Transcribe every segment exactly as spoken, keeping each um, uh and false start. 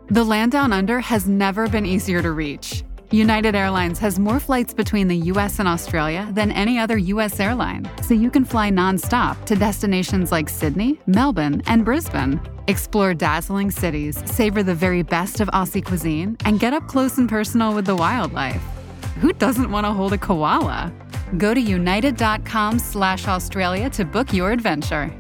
The land down under has never been easier to reach. United Airlines has more flights between the U S and Australia than any other U S airline, so you can fly nonstop to destinations like Sydney, Melbourne, and Brisbane. Explore dazzling cities, savor the very best of Aussie cuisine, and get up close and personal with the wildlife. Who doesn't want to hold a koala? Go to united.com slash Australia to book your adventure.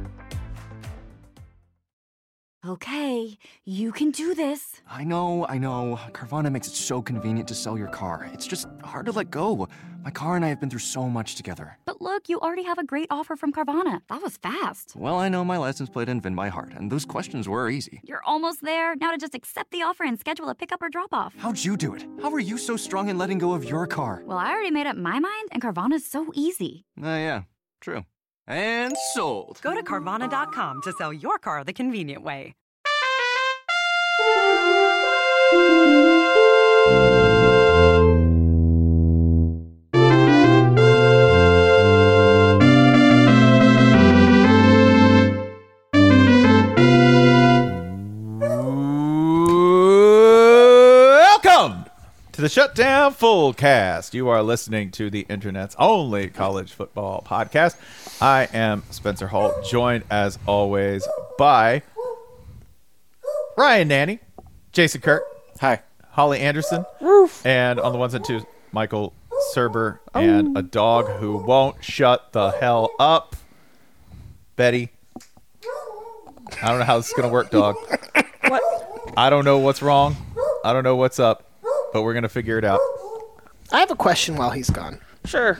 Okay, you can do this. I know, I know. Carvana makes it so convenient to sell your car. It's just hard to let go. My car and I have been through so much together. But look, you already have a great offer from Carvana. That was fast. Well, I know my license plate and V I N by heart, and those questions were easy. You're almost there. Now to just accept the offer and schedule a pickup or drop-off. How'd you do it? How are you so strong in letting go of your car? Well, I already made up my mind, and Carvana's so easy. Oh, uh, yeah, true. And sold. Go to Carvana dot com to sell your car the convenient way. Welcome to the Shutdown Fullcast. You are listening to the internet's only college football podcast. I am Spencer Holt, joined as always by Ryan Nanny, Jason Kirk, hi, Holly Anderson, Roof. And on the ones and twos, Michael Serber, oh. and a dog who won't shut the hell up, Betty. I don't know how this is going to work, dog. What? I don't know what's wrong. I don't know what's up, but we're going to figure it out. I have a question while he's gone. Sure.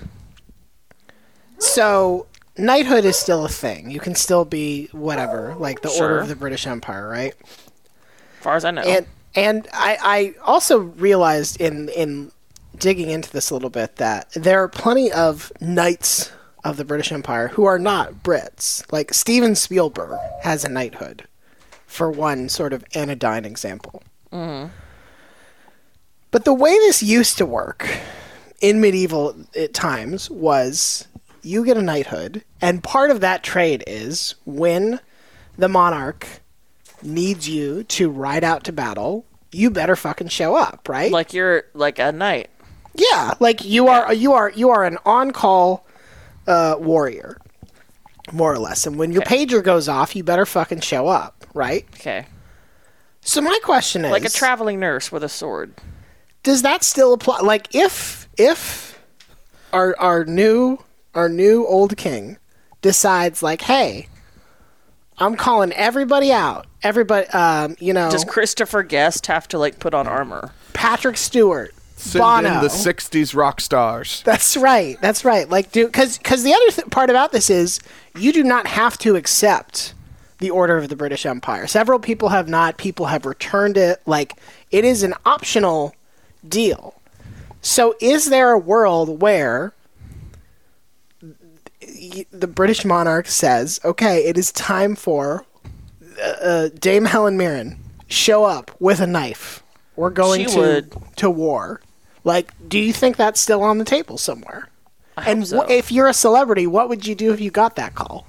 So, knighthood is still a thing. You can still be whatever, like the sure. Order of the British Empire, right? As far as I know. And and I, I also realized in in digging into this a little bit that there are plenty of knights of the British Empire who are not Brits. Like Steven Spielberg has a knighthood, for one sort of anodyne example. Mm-hmm. But the way this used to work in medieval times was you get a knighthood, and part of that trade is when the monarch needs you to ride out to battle, you better fucking show up, right? Like you're like a knight. Yeah, like you are you are you are an on-call uh, warrior, more or less. And when your okay. pager goes off, you better fucking show up, right? Okay. So my question is, like a traveling nurse with a sword. Does that still apply? Like if if our our new our new old king decides like, hey, I'm calling everybody out. Everybody, um, you know. Does Christopher Guest have to like put on armor? Patrick Stewart, Send Bono. in the sixties rock stars. That's right. That's right. Like, do because because the other th- part about this is you do not have to accept the Order of the British Empire. Several people have not. People have returned it. Like, it is an optional deal. So, is there a world where the British monarch says, okay, it is time for uh, Dame Helen Mirren, show up with a knife. We're going she to would. to war. Like, do you think that's still on the table somewhere? I and hope so. wh- if you're a celebrity, what would you do if you got that call?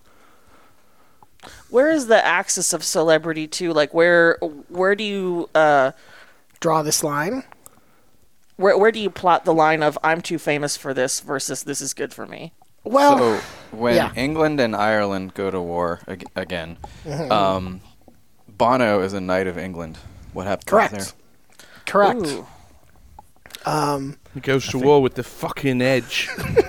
Where is the axis of celebrity to? Like, where where do you uh, draw this line? Where where do you plot the line of I'm too famous for this versus this is good for me? Well, so when yeah. England and Ireland go to war ag- again, mm-hmm. um, Bono is a knight of England. What happens Correct. there? Correct. Ooh. Um, he goes to war with the fucking Edge.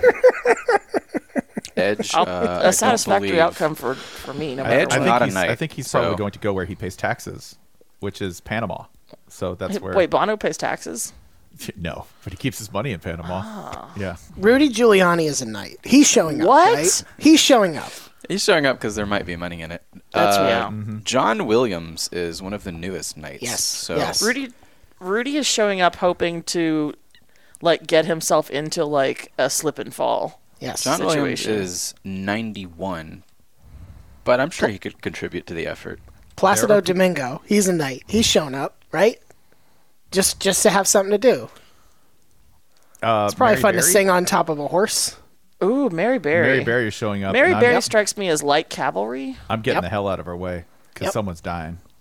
Edge. I'll, uh, a satisfactory believe. outcome for, for me. No I, matter I, what. think not a he's, knight, I think he's probably so- going to go where he pays taxes, which is Panama. So that's where. Wait, Bono pays taxes? No, but he keeps his money in Panama. Oh. Yeah. Rudy Giuliani is a knight. He's showing up. What? Right? He's showing up. He's showing up because there might be money in it. That's uh, right. Yeah. Mm-hmm. John Williams is one of the newest knights. Yes, So yes. Rudy Rudy is showing up hoping to like get himself into like a slip and fall. Yes. John Williams situation. is ninety-one, but I'm sure he could contribute to the effort. Placido Domingo. He's a knight. He's shown up, right? Just just to have something to do. Uh, It's probably Mary fun Berry? to sing on top of a horse. Ooh, Mary Berry. Mary Berry is showing up. Mary and I'm- Berry Yep. strikes me as light cavalry. I'm getting Yep. the hell out of her way because Yep. someone's dying.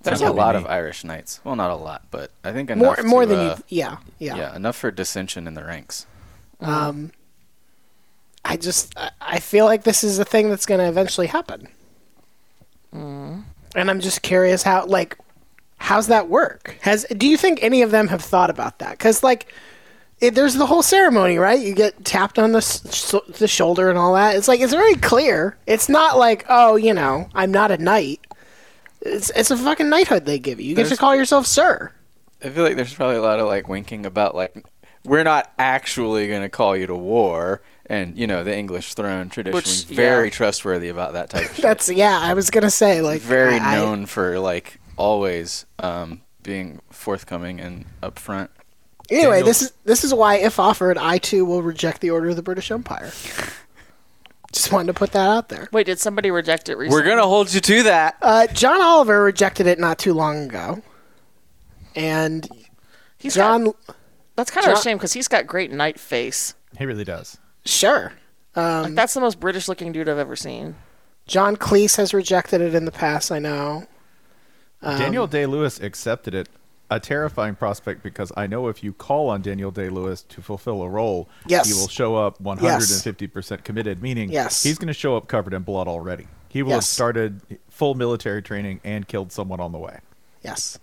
There's That a would be lot me. of Irish knights. Well, not a lot, but I think More enough. more to, than uh, you. Yeah, yeah. Yeah, enough for dissension in the ranks. Um, I just I- I feel like this is a thing that's going to eventually happen, and I'm just curious how like how's that work? Has do you think any of them have thought about that? Because like. It, there's the whole ceremony, right? You get tapped on the s- the shoulder and all that. It's like it's very clear. It's not like, oh, you know, I'm not a knight. It's it's a fucking knighthood they give you. You get to There's- call yourself sir. I feel like there's probably a lot of like winking about like we're not actually going to call you to war, and you know the English throne tradition Which, is very yeah. trustworthy about that type of shit. That's yeah. I was gonna say like very I, known for like always um, being forthcoming and upfront. Anyway, Daniel- this is this is why, if offered, I too will reject the Order of the British Empire. Just wanted to put that out there. Wait, did somebody reject it recently? We're gonna hold you to that. Uh, John Oliver rejected it not too long ago, and He's John, got, that's kind of John- a shame because he's got great knight face. He really does. sure, um, Like that's the most British looking dude I've ever seen. John Cleese has rejected it in the past. I know. Um, Daniel Day-Lewis accepted it. A terrifying prospect because I know if you call on Daniel Day-Lewis to fulfill a role, Yes. he will show up one hundred fifty percent committed, meaning Yes. he's going to show up covered in blood already. He will have Yes. started full military training and killed someone on the way. Yes.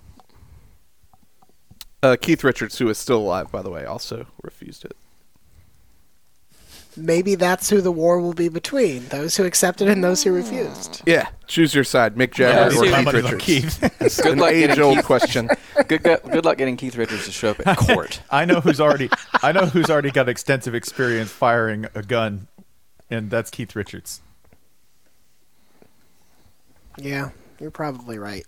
Uh, Keith Richards, who is still alive, by the way, also refused it. Maybe that's who the war will be between those who accepted and those who refused. Yeah, choose your side, Mick Yeah, Jagger see, or my Keith money's on Richards. Keith. It's Good an luck getting age-old Keith- question. Good, good, good luck getting Keith Richards to show up at court. I know who's already I know who's already got extensive experience firing a gun, and that's Keith Richards. Yeah, you're probably right.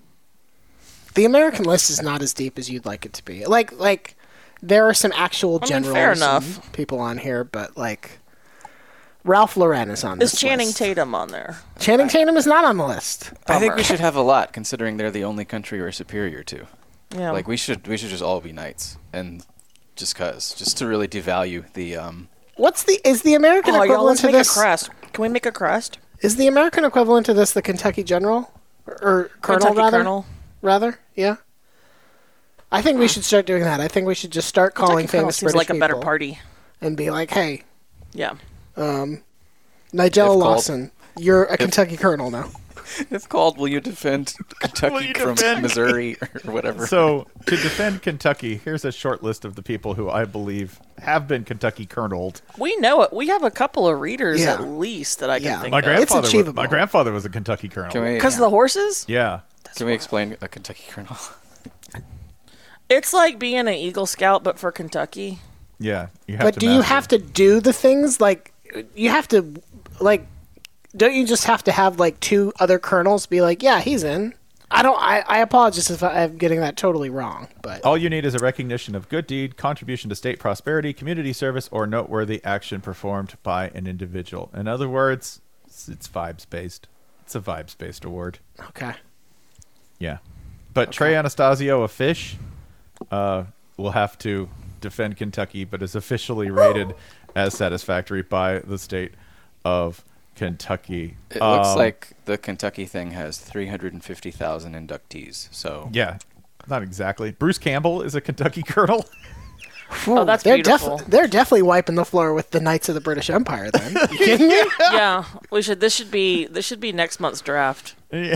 The American list is not as deep as you'd like it to be. Like, like there are some actual I mean, generals fair and enough. people on here, but like Ralph Lauren is on Is this Channing list. Tatum on there? Channing Tatum is not on the list. I think Bummer. we should have a lot, considering they're the only country we're superior to. Yeah. Like we should, we should just all be knights, and just cause, just to really devalue the. Um, What's the is the American oh, y'all, equivalent let's to make this? a crest. Can we make a crest? Is the American equivalent to this the Kentucky General or, or Colonel Kentucky rather? Colonel. Rather, yeah. I think we should start doing that. I think we should just start calling Kentucky Colonel famous seems British like a better people party. and be like, "Hey, Yeah. Nigella If called- Lawson, you're a Kentucky Colonel now." it's called "Will you defend Kentucky you from defend- Missouri or whatever?" So, to defend Kentucky, here's a short list of the people who I believe have been Kentucky coloneled. We know it. We have a couple of readers Yeah. at least that I can Yeah. think My of. grandfather, was, achievable. my grandfather was a Kentucky colonel. can we? Because of the horses? Yeah. Can we explain a Kentucky colonel? It's like being an Eagle Scout, but for Kentucky. Yeah. You have But to do you master- have to do the things like you have to like? Don't you just have to have like two other colonels be like, "Yeah, he's in." I don't. I, I apologize if I'm getting that totally wrong, but All you need is a recognition of good deed, contribution to state prosperity, community service, or noteworthy action performed by an individual. In other words, it's, it's vibes based. It's a vibes based award. okay. Yeah. But Trey Anastasio, a fish, uh, will have to defend Kentucky, but is officially rated as satisfactory by the state of Kentucky. It looks Um, like the Kentucky thing has three hundred fifty thousand inductees. So Yeah, not exactly. Bruce Campbell is a Kentucky colonel. Oh, that's they're beautiful. Def- they're definitely wiping the floor with the Knights of the British Empire. Then you kidding me? Yeah, we should. This should be. This should be next month's draft.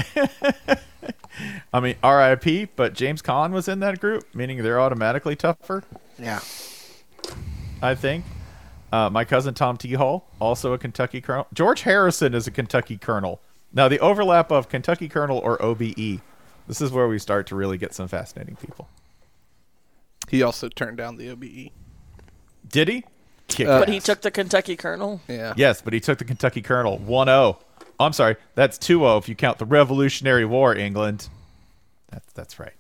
I mean, R I P, but James Caan was in that group, meaning they're automatically tougher, Yeah. I think. Uh, my cousin Tom T. Hall, also a Kentucky colonel. George Harrison is a Kentucky colonel. Now, the overlap of Kentucky colonel or O B E, this is where we start to really get some fascinating people. He also turned down the O B E. Did he? Kick Uh, But he ass. took the Kentucky Colonel. Yeah. Yes, but he took the Kentucky colonel. one oh. I'm sorry, that's two oh if you count the Revolutionary War, England. That's, that's right.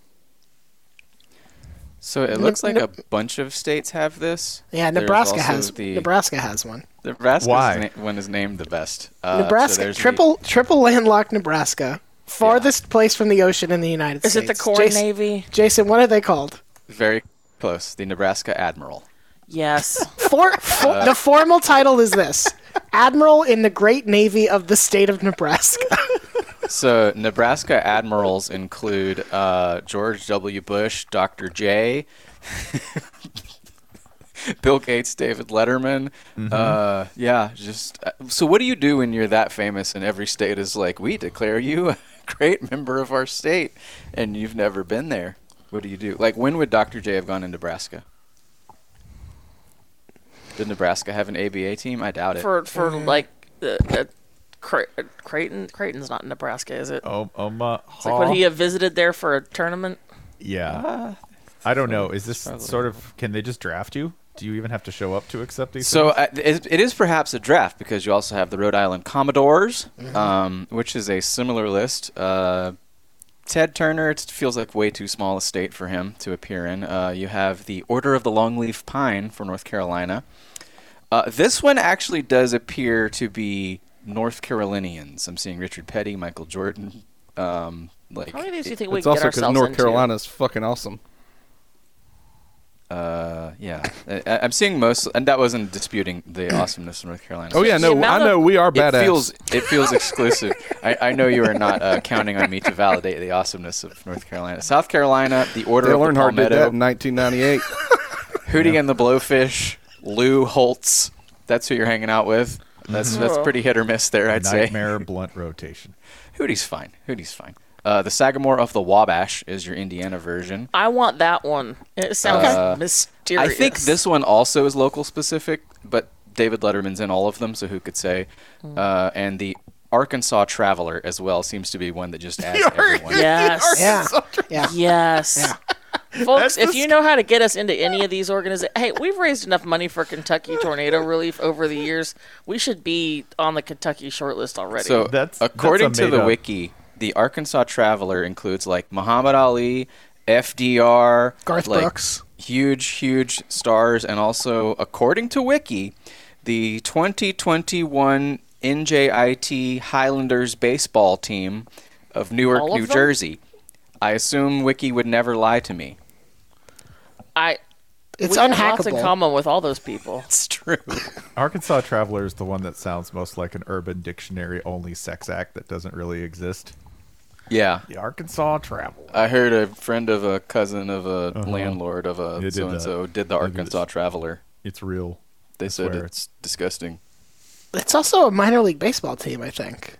So it looks like a bunch of states have this. Yeah, There's Nebraska also has the Nebraska has one. Nebraska's Why? na- one is named the best. Uh, so Nebraska, there's the- triple triple landlocked Nebraska, farthest place from the ocean in the United Is it States. the Corps Jason, Navy? Jason, what are they called? very close. The Nebraska Admiral. Yes. For, for Uh, the formal title is this: Admiral in the Great Navy of the State of Nebraska. So Nebraska admirals include uh, George W. Bush, Doctor J, Bill Gates, David Letterman. Mm-hmm. Uh, yeah, just uh, so what do you do when you're that famous and every state is like, we declare you a great member of our state, and you've never been there? What do you do? Like, when would Doctor J have gone in Nebraska? Did Nebraska have an A B A team? I doubt it. For for like uh, uh, Cray- uh, Creighton. Creighton's not in Nebraska, is it? Oh, Omaha. It's like would he have visited there for a tournament? Yeah. Uh, I don't know. Is this Probably. sort of? Can they just draft you? Do you even have to show up to accept these? So things? uh, it, it is perhaps a draft because you also have the Rhode Island Commodores, um, which is a similar list. Uh, Ted Turner, it feels like way too small a state for him to appear in. Uh, you have the Order of the Longleaf Pine for North Carolina. Uh, this one actually does appear to be North Carolinians. I'm seeing Richard Petty, Michael Jordan. Um, like, How many of these do you think we It's can also get because ourselves North into? Carolina's fucking awesome. uh, yeah, I, I'm seeing most, and that wasn't disputing the awesomeness of North Carolina. Oh yeah, The no, amount I know of- we are It badass. feels it feels exclusive. I, I know you are not uh, counting on me to validate the awesomeness of North Carolina. South Carolina, the Order Dale of the Earnhardt did that Palmetto, in nineteen ninety-eight. Hootie and the Blowfish, Lou Holtz. That's who you're hanging out with. That's that's Mhm. pretty hit or miss there, I'd say. Nightmare blunt rotation. Hootie's fine. Hootie's fine. Uh, the Sagamore of the Wabash is your Indiana version. I want that one. It sounds Uh, mysterious. I think this one also is local specific, but David Letterman's in all of them, so who could say? Uh, and the Arkansas Traveler as well seems to be one that just adds everyone. Yes. Yeah. Yeah. Yes. Folks, That's if the you know how to get us into any of these organizations, hey, we've raised enough money for Kentucky tornado relief over the years. We should be on the Kentucky shortlist already. So, That's- according that's a to the made-up- wiki, the Arkansas Traveler includes like Muhammad Ali, F D R, Garth like, Brooks. huge, huge stars, and also, according to wiki, the twenty twenty-one N J I T Highlanders baseball team of Newark, All of New them? Jersey. I assume wiki would never lie to me. I It's we have lots in unhackable. common with all those people. It's true. Arkansas Traveler is the one that sounds most like an Urban Dictionary only sex act that doesn't really exist. Yeah. The Arkansas Traveler. I heard a friend of a cousin of a Uh-huh. landlord of a They did so and so that. did the They did Arkansas it. Traveler. It's real. They I said swear. it's disgusting. It's also a minor league baseball team, I think.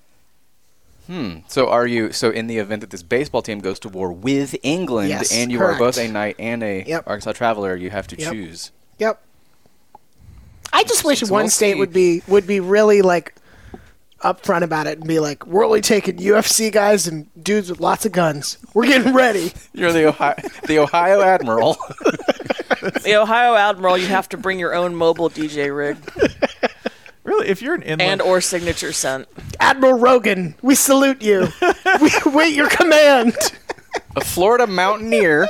Hmm. So are you? So in the event that this baseball team goes to war with England, Yes, and you correct. are both a knight and a Yep. Arkansas Traveler, you have to Yep. choose. Yep. I just wish So one we'll state see. would be would be really like upfront about it and be like, we're only taking U F C guys and dudes with lots of guns. We're getting ready. You're the Ohio, the Ohio Admiral. The Ohio Admiral, you have to bring your own mobile D J rig Really, if you're an inland and or signature scent. Admiral Rogan, we salute you. We wait your command. A Florida mountaineer.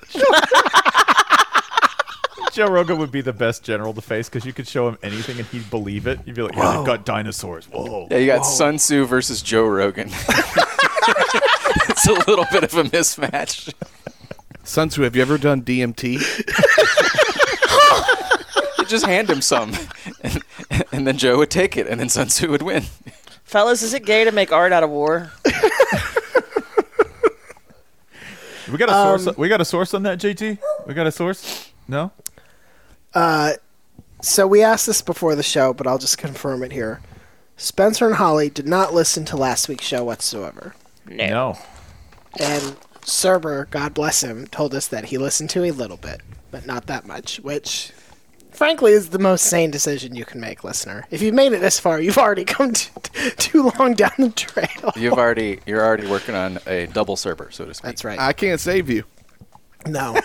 Joe Rogan would be the best general to face because you could show him anything and he'd believe it. You'd be like, yeah, they've got dinosaurs. Whoa. Yeah, you got Sun Tzu versus Joe Rogan. It's a little bit of a mismatch. Sun Tzu, have you ever done D M T? Just hand him some, and, and then Joe would take it, and then Sun Tzu would win. Fellas, is it gay to make art out of war? We got a source. We got a source on that, J T. We got a source. No. So we asked this before the show, but I'll just confirm it here. Spencer and Holly did not listen to last week's show whatsoever. No. And Cerber, God bless him, told us that he listened to a little bit, but not that much, which, frankly, is the most sane decision you can make, listener. If you've made it this far, you've already come t- t- too long down the trail. You've already, you're already working on a double server, so to speak. That's right. I can't save you. No.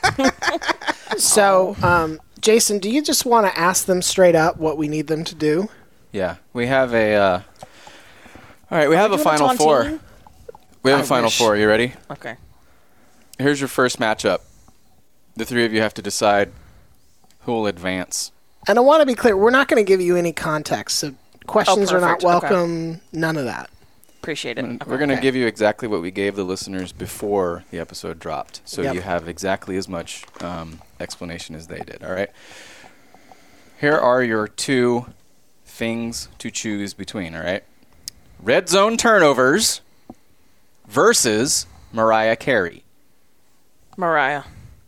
So, um, Jason, do you just want to ask them straight up what we need them to do? Yeah, we have a. Uh, all right, we have a doing a final four. tontine? We have I a final wish. four. You ready? Okay. Here's your first matchup. The three of you have to decide who will advance. And I want to be clear, we're not going to give you any context, so questions are not perfect. Okay. welcome, none of that. Appreciate it. We're Okay. going to Okay. give you exactly what we gave the listeners before the episode dropped, so Yep. you have exactly as much um, explanation as they did. All right. Here are your two things to choose between. All right. Red Zone Turnovers versus Mariah Carey. Mariah.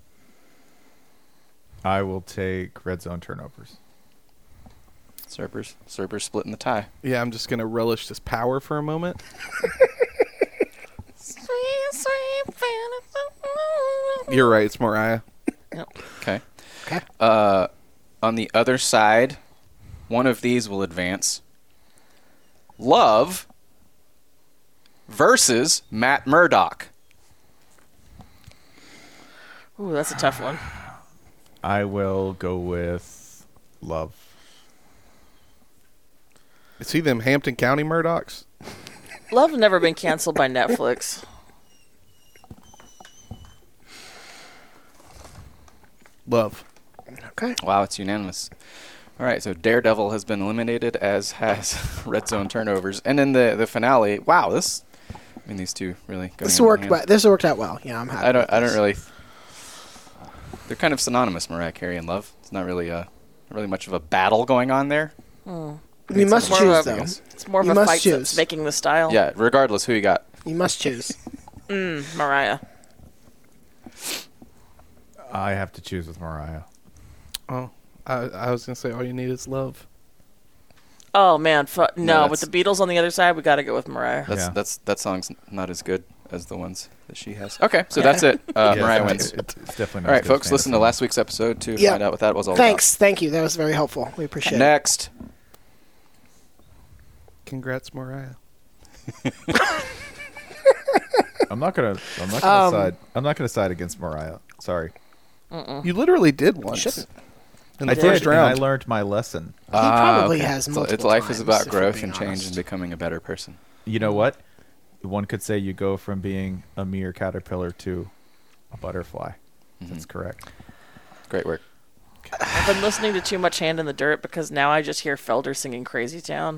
I will take red zone turnovers. Cerber's, Cerber's splitting the tie. Yeah, I'm just going to relish this power for a moment. You're right, it's Mariah. Yep. Okay. Okay. Uh, on the other side, one of these will advance. Love versus Matt Murdock. Ooh, that's a tough one. I will go with Love. Is he them Hampton County Murdochs? Love has never been canceled by Netflix. Love. Okay. Wow, it's unanimous. All right, so Daredevil has been eliminated, as has Red Zone Turnovers. And in the, the finale, wow, this, I mean, these two really go This hand in worked. hand. Well, this worked out well. Yeah, I'm happy. I don't. with I don't this. really. They're kind of synonymous, Mariah Carey and Love. It's not really a, not really much of a battle going on there. Hmm. You must more choose, of a- though. It's more of You a must fight choose. that's making the style. Yeah, regardless who you got. You must choose. Mm, Mariah. I have to choose with Mariah. Oh, I, I was going to say all you need is love. Oh man, fu- no. No, with the that's- Beatles on the other side, we got to go with Mariah. That's Yeah. that's that song's not as good as the ones that she has. Okay, so that's it. Uh, Yeah, Mariah it's- wins. It's, it's definitely not All right, as good as folks, listen to Fantasy. last week's episode to Yeah. find out what that was all Thanks. Thank you. That was very helpful. We appreciate about. it. Next, Congrats, Mariah. I'm not gonna. I'm not gonna Um, side. I'm not gonna side against Mariah. Sorry. You literally did once. Shouldn't. In I the first did, and I round. learned my lesson. He probably has It's- multiple it's life is times, about if we're growth being and change honest. and becoming a better person. You know what? One could say you go from being a mere caterpillar to a butterfly. That's correct. Great work. I've been listening to too much Hand in the Dirt because now I just hear Felder singing Crazy Town.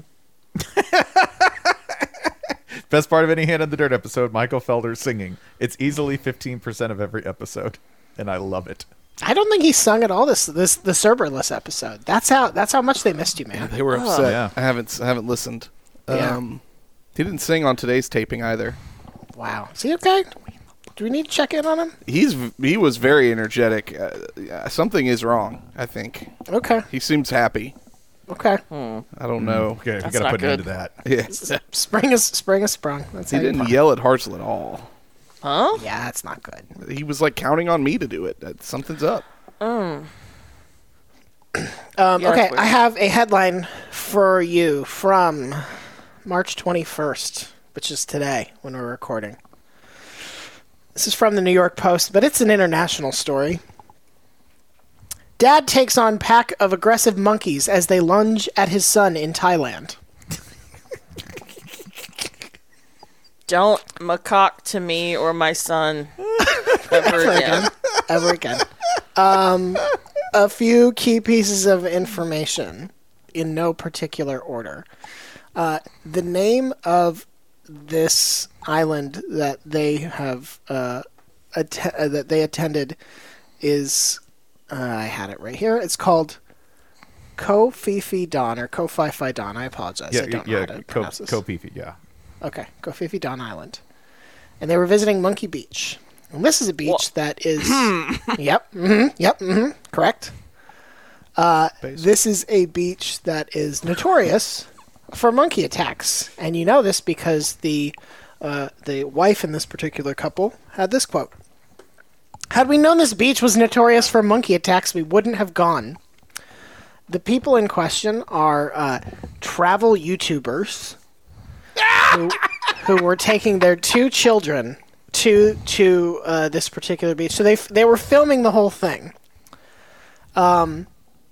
Best part of any Hand in the Dirt episode, Michael Felder singing. It's easily fifteen percent of every episode, and I love it. I don't think he sung at all this this the Cerberus episode. That's how that's how much they missed you, man. They were upset. yeah. I haven't I haven't listened. Yeah. Um, he didn't sing on today's taping either. Wow. Is he okay? Do we need to check in on him? He's v- he was very energetic. Uh, yeah, something is wrong. I think Okay. he seems happy. Okay. I don't know. Okay, we That's gotta not put an end good. to that. Yeah. Spring is spring is sprung. That's He how you didn't put it. yell at Hartzell at all. Huh? Yeah, that's not good. He was like counting on me to do it. That something's up. Um, Yeah, that's okay, weird. I have a headline for you from March twenty-first, which is today when we're recording. This is from the New York Post, but it's an international story. Dad takes on pack of aggressive monkeys as they lunge at his son in Thailand. Don't macaque to me or my son ever again. Ever again. Um, a few key pieces of information in no particular order. Uh, the name of this island that they have uh, att- uh, that they attended is uh, I had it right here. It's called Koh Phi Phi Don or Koh Phi Phi Don. I apologize. Yeah, I don't know yeah, how to Co- pronounce this. Kofifi, yeah. Okay, Koh Phi Phi Don Island. And they were visiting Monkey Beach. And this is a beach that is... yep, mm-hmm, yep, mm-hmm, correct. Uh, this is a beach that is notorious for monkey attacks. And you know this because the uh, the wife in this particular couple had this quote. Had we known this beach was notorious for monkey attacks, we wouldn't have gone. The people in question are uh, travel YouTubers who, who were taking their two children to to uh, this particular beach. So they f- they were filming the whole thing. Um,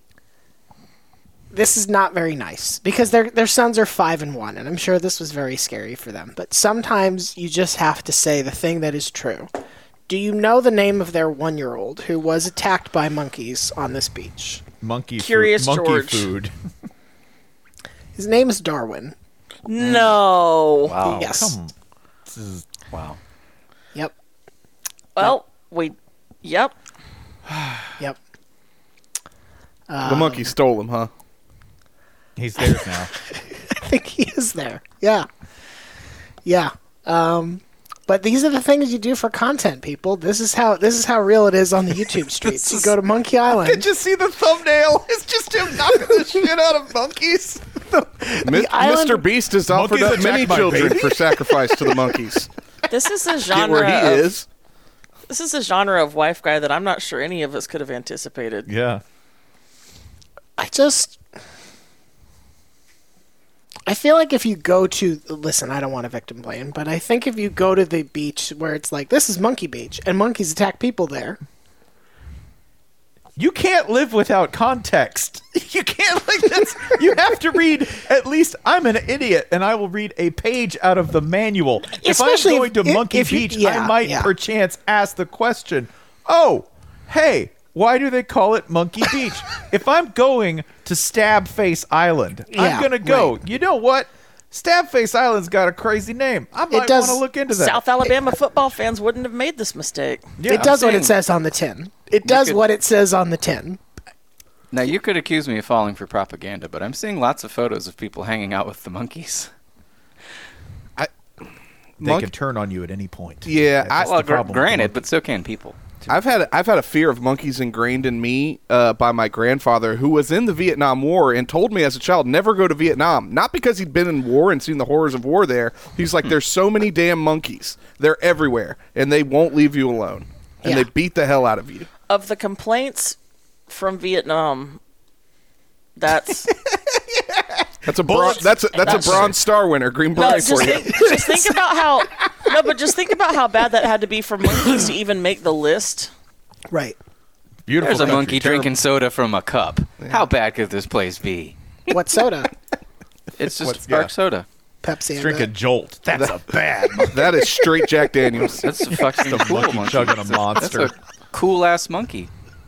this is not very nice because their their sons are five and one, and I'm sure this was very scary for them. But sometimes you just have to say the thing that is true. Do you know the name of their one-year-old who was attacked by monkeys on this beach? Monkey Curious food. Monkey George. food. His name is Darwin. No. Wow. Yes. Come. This is Wow. Yep. Well, we. Yep. Yep. the monkey stole him, huh? he's theirs now. think he is there. Yeah. Yeah. Um, but these are the things you do for content, people. This is how this is how real it is on the YouTube streets. You go to Monkey I Island. could just see the thumbnail. It's just him knocking the shit out of monkeys. Mi- island- Mister Beast has offered Monkeys up many attacked by children baby? for sacrifice to the monkeys. This is a Get genre. where he of, is. This is a genre of wife guy that I'm not sure any of us could have anticipated. Yeah. I just I feel like if you go to listen, I don't want to victim blame, but I think if you go to the beach where it's like this is Monkey Beach and monkeys attack people there. You can't live without context. You can't like that's you have to read at least I'm an idiot and I will read a page out of the manual. Especially if I'm going if- to Monkey if you- Beach, yeah, I might yeah. perchance ask the question, "Oh, hey, why do they call it Monkey Beach?" If I'm going to Stab Face Island, Yeah, I'm going to go, right. "You know what? Stab Face Island's got a crazy name. I might does- want to look into that." South Alabama football fans wouldn't have made this mistake. Yeah, it does I'm what it saying- says on the tin. It does could- what it says on the tin. Now, you could accuse me of falling for propaganda, but I'm seeing lots of photos of people hanging out with the monkeys. They Monk- can turn on you at any point. Yeah, I- That's Well, the gr- problem with the granted, monkey. but so can people. I've had I've had a fear of monkeys ingrained in me uh, by my grandfather, who was in the Vietnam War and told me as a child never go to Vietnam. Not because he'd been in war and seen the horrors of war there. He's like, there's so many damn monkeys. They're everywhere, and they won't leave you alone, and Yeah. they beat the hell out of you. Of the complaints from Vietnam, that's That's a bron- that's a, that's, That's- a Bronze Star winner, Green no. Beret Just for you. think, just think about how no, but just think about how bad that had to be for monkeys to even make the list. Right. Beautiful There's a country, monkey terrible- drinking soda from a cup. How bad could this place be? What soda? It's just What's- dark yeah. soda. Pepsi. and Drink a that. Jolt. That's a bad monkey. That is straight Jack Daniels. That's a fucking The cool monkey monkey. chugging a That's monster. a cool ass monkey.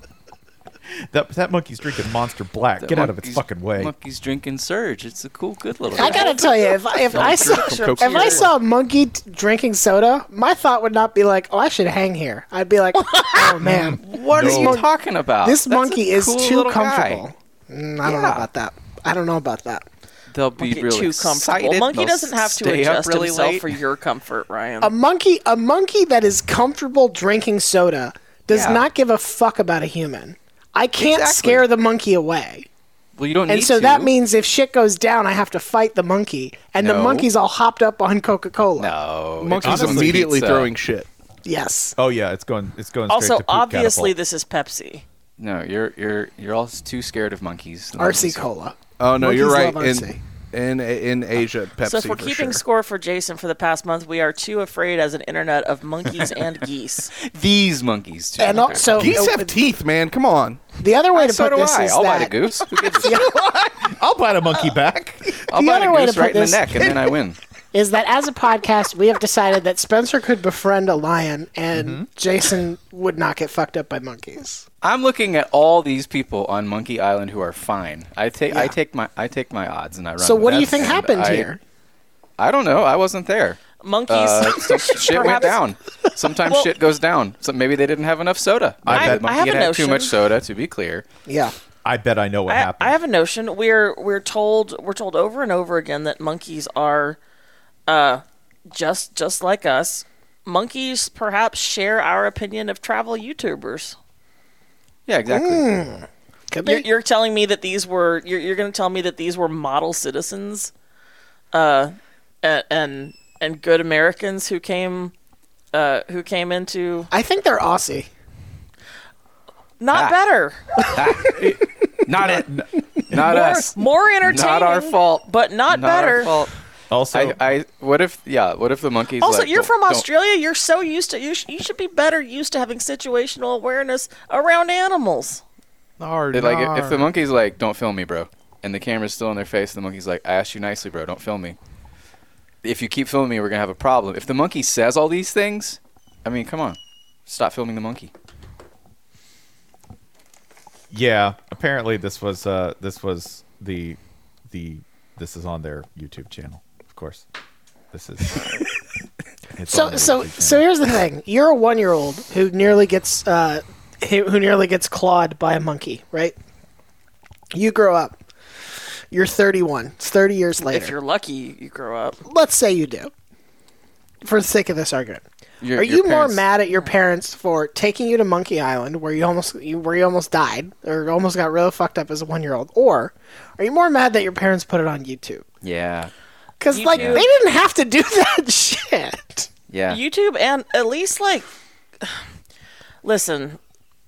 That that monkey's drinking Monster Black. That Get out of its monkey's- fucking way. Monkey's drinking Surge. It's a cool, good little. I guy. gotta tell you, if I, if I saw From if I saw a monkey t- drinking soda, my thought would not be like, "Oh, I should hang here." I'd be like, "Oh man, What No. are you talking about? this That's a monkey is cool too little guy. comfortable." Mm, I don't know Yeah. about that. I don't know about that. They'll be Monkey real too excited. comfortable. Monkey They'll doesn't have to stay up adjust really himself late. for your comfort, Ryan. A monkey, a monkey that is comfortable drinking soda does Yeah. not give a fuck about a human. I can't Exactly. scare the monkey away. Well, you don't And need so to. that means if shit goes down, I have to fight the monkey. And the No. monkey's all hopped up on Coca-Cola. no. Monkeys it's just immediately pizza. throwing shit. Yes. Oh yeah, it's going. It's going. Straight Also, to poop obviously, catapult. this is Pepsi. No, you're you're you're all too scared of monkeys. The R C monkeys- Cola. Oh no, Monkeys you're right. love R C. In in in Asia, Pepsi. So if we're for keeping sure. score for Jason for the past month, we are too afraid as an internet of monkeys and geese. These monkeys too. And also, Geese uh, have teeth, man. Come on. the other way to so put do this I. is I'll that bite a goose. Who gives a shit? I'll bite a monkey back. I'll The bite other a way to goose put right in the this- neck, and then I win. is that as a podcast, we have decided that Spencer could befriend a lion and Mm-hmm. Jason would not get fucked up by monkeys. I'm looking at all these people on Monkey Island who are fine. I take I Yeah. take my I take my odds and I run. So with what do you that, think and happened I- here? I don't know. I wasn't there. Monkeys. Uh, some shit went perhaps- down. Sometimes Well- shit goes down. So maybe they didn't have enough soda. I Maybe bet- the I monkey have a had had too notion. much soda. To be clear, Yeah. I bet I know what I, happened. I have a notion. We're we're told we're told over and over again that monkeys are, uh, just just like us. Monkeys perhaps share our opinion of travel YouTubers. yeah, exactly. Mm. Could You're, be. you're telling me that these were you're you're going to tell me that these were model citizens, uh, and and, and good Americans who came, uh, who came into I think they're Aussie. not Ah. better, Not it. Not us. more entertaining, Not our fault. but not, Not better. our fault. also, I, I. What if? Yeah. What if the monkeys? Also, like, you're don't- from don't- Australia. You're so used to you. Sh- you should be better used to having situational awareness around animals. It, like if- if the monkey's like, "Don't film me, bro," and the camera's still in their face, the monkey's like, "I asked you nicely, bro. Don't film me. If you keep filming me, we're gonna have a problem." If the monkey says all these things, I mean, come on, stop filming the monkey. yeah. Apparently, this was uh, this was the the this is on their YouTube channel. Of course, this is. it's on So their so YouTube so channel. here's the thing. You're a one year old who nearly gets uh who who nearly gets clawed by a monkey, right? You grow up. You're thirty-one. It's thirty years later. If you're lucky, you grow up. Let's say you do. For the sake of this argument. Your- Are your you more parents- mad at your parents for taking you to Monkey Island, where you almost you, where you almost died, or almost got real fucked up as a one-year-old, or are you more mad that your parents put it on YouTube? Yeah. Because like YouTube- they didn't have to do that shit. Yeah. YouTube, and at least like, listen,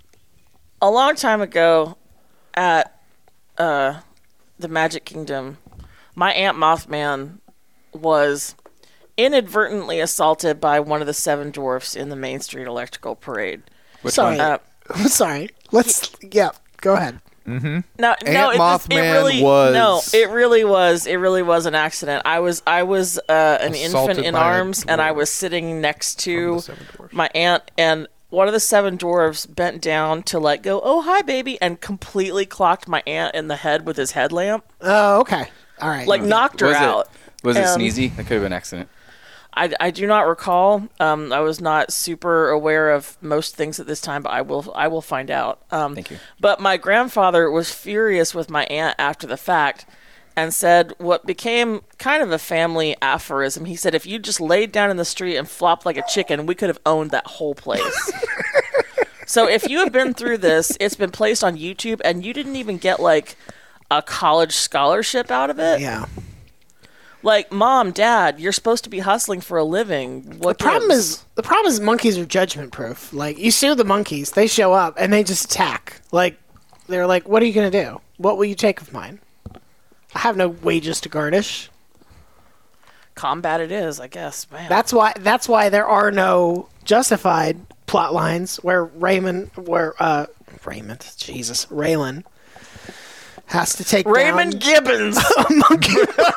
a long time ago, at uh, the Magic Kingdom, my Aunt Mothman was inadvertently assaulted by one of the seven dwarfs in the Main Street Electrical Parade. Which Sorry, one? Uh, I'm sorry. Let's yeah, go ahead. No, no, Aunt it, it Mothman really was- no, it really was. It really was an accident. I was, I was uh, an Assaulted infant in by a arms, and I dwarf was sitting next from to the Seven Dwarfs. my aunt, and one of the seven dwarves bent down to like go, "Oh hi, baby," and completely clocked my aunt in the head with his headlamp, Oh, okay. All right. like knocked her Was it- out. Was it Um, sneezy? That could have been an accident. I, I do not recall. Um, I was not super aware of most things at this time, but I will I will find out. Um, Thank you. But my grandfather was furious with my aunt after the fact, and said what became kind of a family aphorism. He said, "If you just laid down in the street and flopped like a chicken, we could have owned that whole place." So if you have been through this, it's been placed on YouTube, and you didn't even get like a college scholarship out of it. Yeah. Like, Mom, Dad, you're supposed to be hustling for a living. What The problem gives? is the problem is monkeys are judgment proof. Like you sue the monkeys, they show up and they just attack. Like they're like, "What are you gonna do? What will you take of mine? I have no wages to garnish." Combat it is, I guess. Man. That's why. That's why there are no justified plot lines where Raymond, where uh, Raymond, Jesus, Raylan has to take Raymond down Gibbons. a monkey.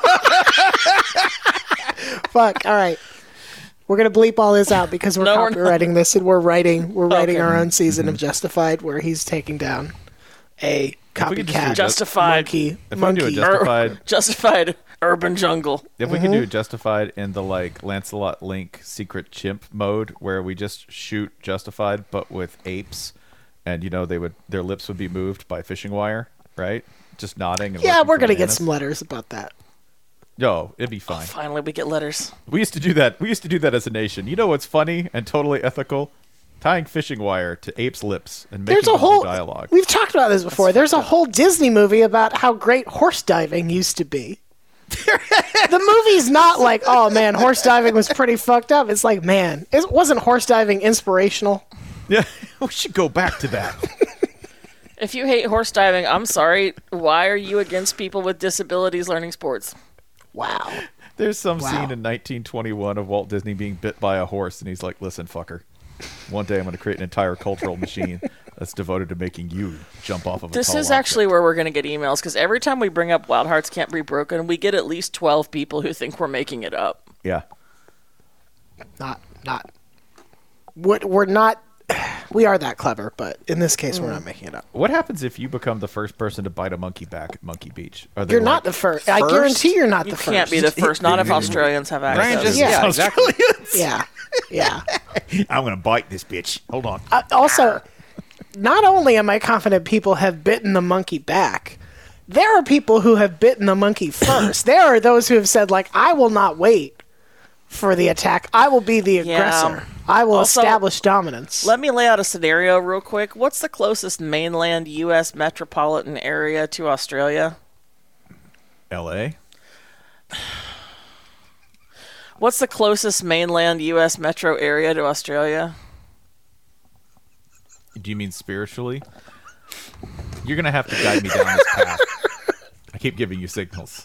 Fuck. All right. We're gonna bleep all this out because we're No, we're not. copywriting this, and we're writing we're writing Okay. our own season of Justified where he's taking down a we could just do copycat Justified. monkey. If monkey. we do a Justified, Justified urban jungle. if we could do Justified in the like Lancelot Link secret chimp mode, where we just shoot Justified but with apes, and you know they would their lips would be moved by fishing wire, right? Just nodding. And yeah, looking we're for gonna get bananas. some letters about that. No, it'd be fine. Finally, we get letters. We used to do that. We used to do that as a nation. You know what's funny and totally ethical? Tying fishing wire to apes' lips and making There's a them do whole dialogue. We've talked about this before. There's a whole Disney movie about how great horse diving used to be. The movie's not like, oh man, horse diving was pretty fucked up. It's like, man, it wasn't horse diving inspirational. Yeah, we should go back to that. If you hate horse diving, I'm sorry. Why are you against people with disabilities learning sports? Wow. There's some Wow. scene in nineteen twenty-one of Walt Disney being bit by a horse, and he's like, "Listen, fucker, one day I'm going to create an entire cultural machine that's devoted to making you jump off of a This tall is object." actually where we're going to get emails, because every time we bring up Wild Hearts Can't Be Broken, we get at least twelve people who think we're making it up. Yeah. Not, not. What we're not. We are that clever, but in this case, we're not making it up. What happens if you become the first person to bite a monkey back at Monkey Beach? Are they You're like, not the first. I first? guarantee you're not You the first. can't be the first, not if Australians have Brian access. just Yeah. yeah, exactly. Yeah, yeah. I'm going to bite this bitch. Hold on. Uh, also, not only am I confident people have bitten the monkey back, there are people who have bitten the monkey first. There are those who have said, like, I will not wait for the attack. I will be the Yeah. aggressor. I will Also, establish dominance. Let me lay out a scenario real quick. What's the closest mainland U S metropolitan area to Australia? L A? What's the closest mainland U S metro area to Australia? Do you mean spiritually? You're going to have to guide me down this path. I keep giving you signals.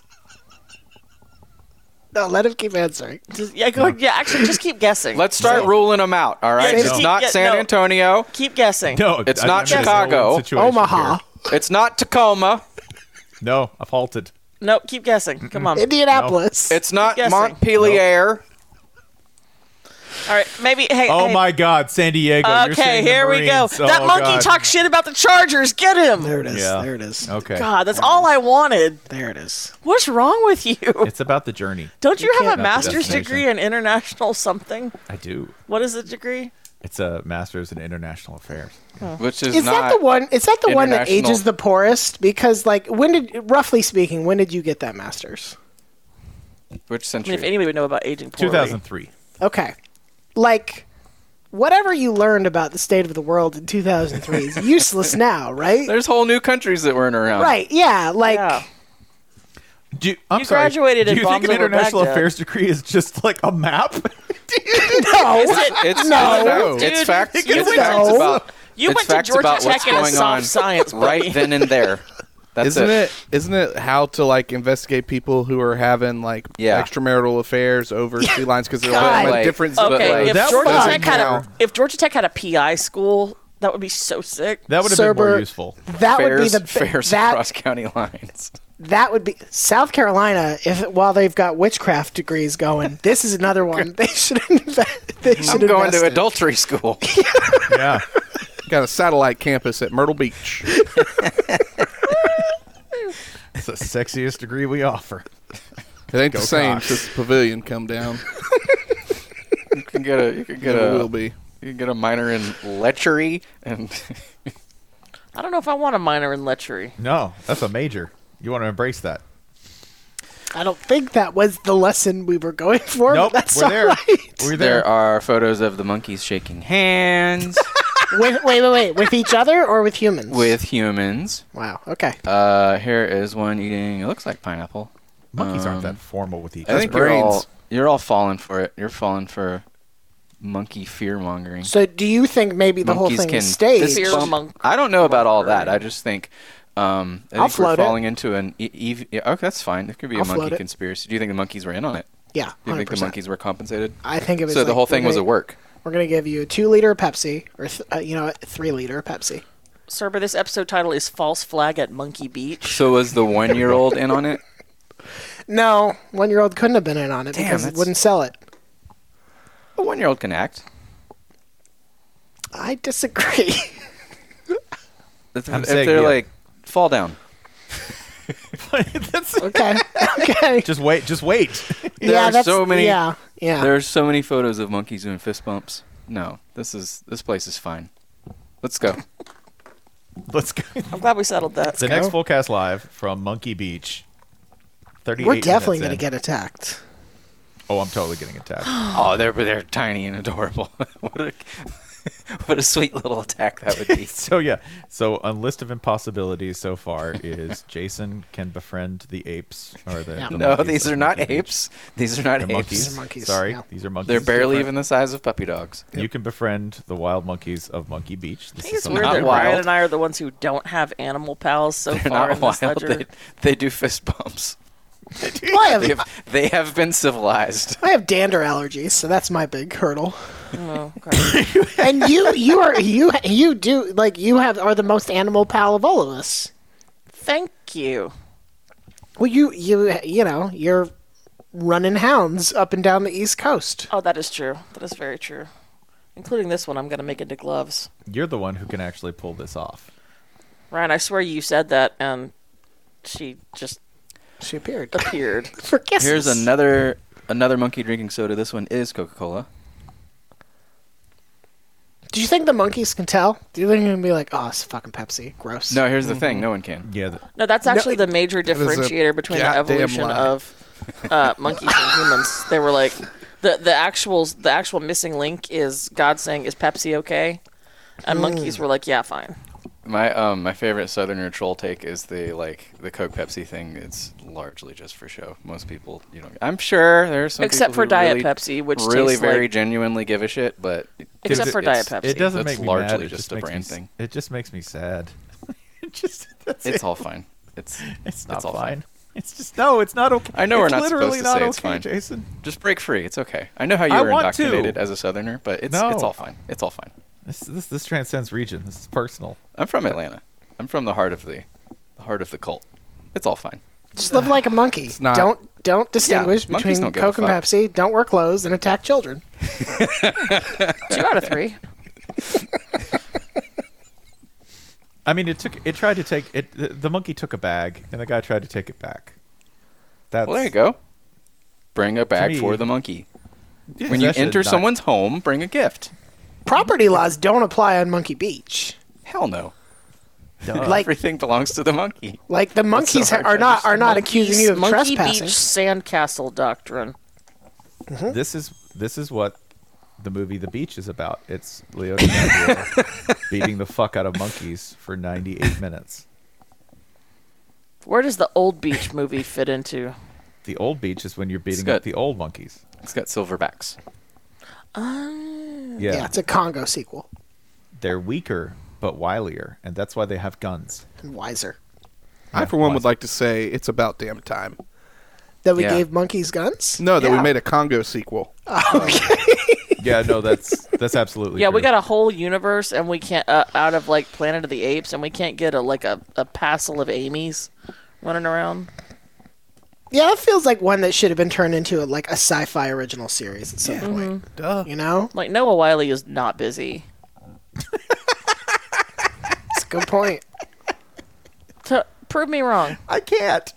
no, let him keep answering. Just, yeah, go yeah, actually, just keep guessing. Let's start ruling them out. All right. Yeah, It's just not keep- San no. Antonio. Keep guessing. No, It's I- not I'm in a Chicago. no-win situation Omaha. here. It's not Tacoma. No, I've halted. No, keep guessing. Come on. Indianapolis. It's not Guessing. Montpelier. All right, maybe. Hey. Oh hey. my God, San Diego. You're Okay, saying the here we go. Marines. Oh, that monkey God. talks shit about the Chargers. Get him. There it is. Yeah. There it is. Okay. God, that's all I wanted. There it is. What's wrong with you? It's about the journey. Don't you, You have can't- a Not the master's destination. degree in international something? I do. What is the degree? It's a master's in international affairs. Which is, Is not that the one? Is that the one that international- ages the poorest? Because, like, when did, roughly speaking, when did you get that master's? Which I century? mean, if anybody would know about aging poorly. two thousand three. Okay, like, whatever you learned about the state of the world in two thousand three is useless now, right? There's whole new countries that weren't around. Right? Yeah, like. Yeah. Do you, I'm You sorry. graduated Do in you think Bombs an Over international Baghdad. affairs degree is just like a map? No. It's No. It's, it's Dude, facts. you It's went- facts No. about. You it's went to facts Georgia about what's Tech in a going soft on science, right buddy. then and there. That's isn't it. it? Isn't it how to like investigate people who are having like Yeah. extramarital affairs over sea lines because they're God. all Like- different. But, Okay, like, if that Georgia was Tech had a now. if Georgia Tech had a P I school, that would be so sick. That would have been more Cerber- useful. That would be Fairs, the fairs that across county lines. that would be South Carolina. If while they've got witchcraft degrees going, this is another one they should invest. They should I'm going invest to in. adultery school. Yeah. Got a satellite campus at Myrtle Beach. It's the sexiest degree we offer. It ain't Go the same Cox. since the pavilion come down. You can get a. You can get It a. will be. You can get a minor in lechery and. I don't know if I want a minor in lechery. No, that's a major. You want to embrace that. I don't think that was the lesson we were going for. Nope, but that's we're all there. right. We're there. There are photos of the monkeys shaking hands With, wait, wait, wait. With each other or with humans? with humans. Wow. Okay. Uh, here is one eating. It looks like pineapple. Monkeys aren't Um, that formal with each I other. think you're all brains. you're all falling for it. You're falling for monkey fear mongering. So, do you think maybe the Monkeys whole thing can is staged? fist Fear bump. monk- I don't know about all that. I just think. Um, I I'll think we're float it. falling into an. E- ev- yeah, okay, that's fine. There could be I'll a monkey float it. conspiracy. Do you think the monkeys were in on it? Yeah, Do you hundred think the percent. monkeys were compensated? I think it was. So the like, whole thing we're was a gonna- work. We're gonna give you a two-liter Pepsi, or th- uh, you know, a three-liter Pepsi. Sir, but this episode title is False Flag at Monkey Beach. So was the one-year-old in on it? No, one-year-old couldn't have been in on it Damn, because it that's- wouldn't sell it. A one-year-old can act. I disagree. If, I'm if saying, they're yeah. like, fall down. That's, okay. Okay. just wait. Just wait. There yeah, are that's so many- Yeah. Yeah. There's so many photos of monkeys doing fist bumps. No, this is this place is fine. Let's go. Let's go. I'm glad we settled that. The next full cast live from Monkey Beach. thirty-eight We're definitely minutes gonna in. get attacked. Oh, I'm totally getting attacked. Oh, they're they're tiny and adorable. what a what a sweet little attack that would be. So yeah, so a list of impossibilities so far is Jason can befriend the apes or the, Yeah. the No, monkeys these of are not Monkey Beach. apes. These are not They're apes. monkeys. These are monkeys, Sorry, yeah. these are monkeys. They're barely Different. even the size of puppy dogs. You can befriend the wild monkeys of Monkey Beach. This I think is it's something weird that not wild. Ryan and I are the ones who don't have animal pals so They're far not in this wild. ledger. They, they do fist bumps. Well, I They have, have, they have been civilized. I have dander allergies, so that's my big hurdle. Oh, okay. And you, you are you, you do like you have are the most animal pal of all of us. Thank you. Well, you, you, you know, you're running hounds up and down the East Coast. Oh, that is true. That is very true. Including this one, I'm going to make into gloves. You're the one who can actually pull this off. Ryan, I swear you said that, and she just She appeared appeared. for kisses. Here's another another monkey drinking soda. This one is Coca-Cola. Do you think the monkeys can tell? Do you think they're gonna be like, "Oh, it's fucking Pepsi, gross"? No, here's the thing. No one can. Yeah. The, No, that's actually the major is a differentiator between the goddamn evolution lie. of uh, monkeys and humans. They were like, the the actual the actual missing link is God saying, "Is Pepsi okay?" And monkeys were like, "Yeah, fine." My um my favorite Southerner troll take is the like the Coke Pepsi thing. It's largely just for show. Most people, you know, I'm sure there's some Except people for who Diet really, Pepsi, which really tastes very like- genuinely give a shit. But Except it- for it's- Diet Pepsi. it doesn't That's make me largely mad. It just just a makes brand me, s- thing. It just makes me sad. it just that's it's it. all fine. It's It's not all fine. It's just no. It's not okay. I know we're It's not literally supposed to not say okay, it's fine. Jason. Just break free. It's okay. I know how you I were want to. indoctrinated as a Southerner, but it's No. it's all fine. It's all fine. This this this transcends region. This is personal. I'm from Atlanta. I'm from the heart of the, the heart of the cult. It's all fine. Just live like a monkey. not- Don't don't distinguish monkeys between don't give a Coke and fuck. Pepsi. Don't wear clothes and attack children. Two out of three. I mean, it took. It tried to take it. The, the monkey took a bag, and the guy tried to take it back. That's Well, there you go. Bring a bag me- for the monkey. Yeah, When you that should enter not- someone's home, bring a gift. property laws don't apply on Monkey Beach. Hell no. Like, Everything belongs to the monkey. like the monkeys hard are to not are not Monkey's- accusing you of Monkey trespassing. Beach Sandcastle Doctrine. This is this is what the movie The Beach is about. It's Leo DiCaprio beating the fuck out of monkeys for ninety-eight minutes. Where does the Old Beach movie fit into? The old beach is when you're beating good. up the old monkeys. It's got silverbacks. Uh, Yeah, Yeah, it's a Congo sequel. they're weaker but wilier, and that's why they have guns. And wiser. I, for one, would like to say it's about damn time. That we Yeah. gave monkeys guns? No, that Yeah. we made a Congo sequel. Yeah, no, that's that's absolutely yeah, true. we got a whole universe, and we can't uh, out of like Planet of the Apes, and we can't get a like a, a passel of Amy's running around. Yeah, that feels like one that should have been turned into a, like a sci-fi original series at some point. Duh. You know? Like Noah Wiley is not busy. It's a good point. To prove me wrong. I can't.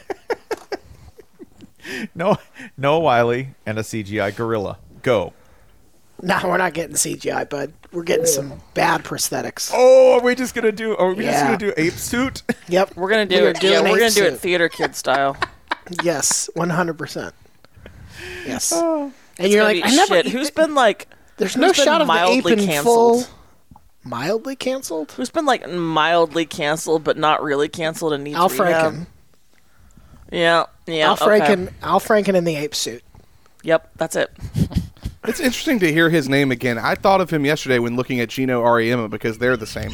no, Noah Wiley and a C G I gorilla. Go. No, we're not getting C G I, bud. We're getting some bad prosthetics. Oh, are we just gonna do? Are we just Yeah. gonna do ape suit? Yep. We're gonna do We are it. Yeah, doing we're gonna ape do it suit. theater kid style. Yes, one hundred percent. Yes. Oh. And It's you're gonna like, be I never. shit. Who's been like? There's who's no been shot of the ape mildly in canceled? full. Mildly canceled? Who's been like mildly canceled but not really canceled and needs Al rehab? Franken. Yeah, yeah. Al okay. Franken. Al Franken in the ape suit. Yep, that's it. It's interesting to hear his name again. I thought of him yesterday when looking at Gino Auriemma because they're the same.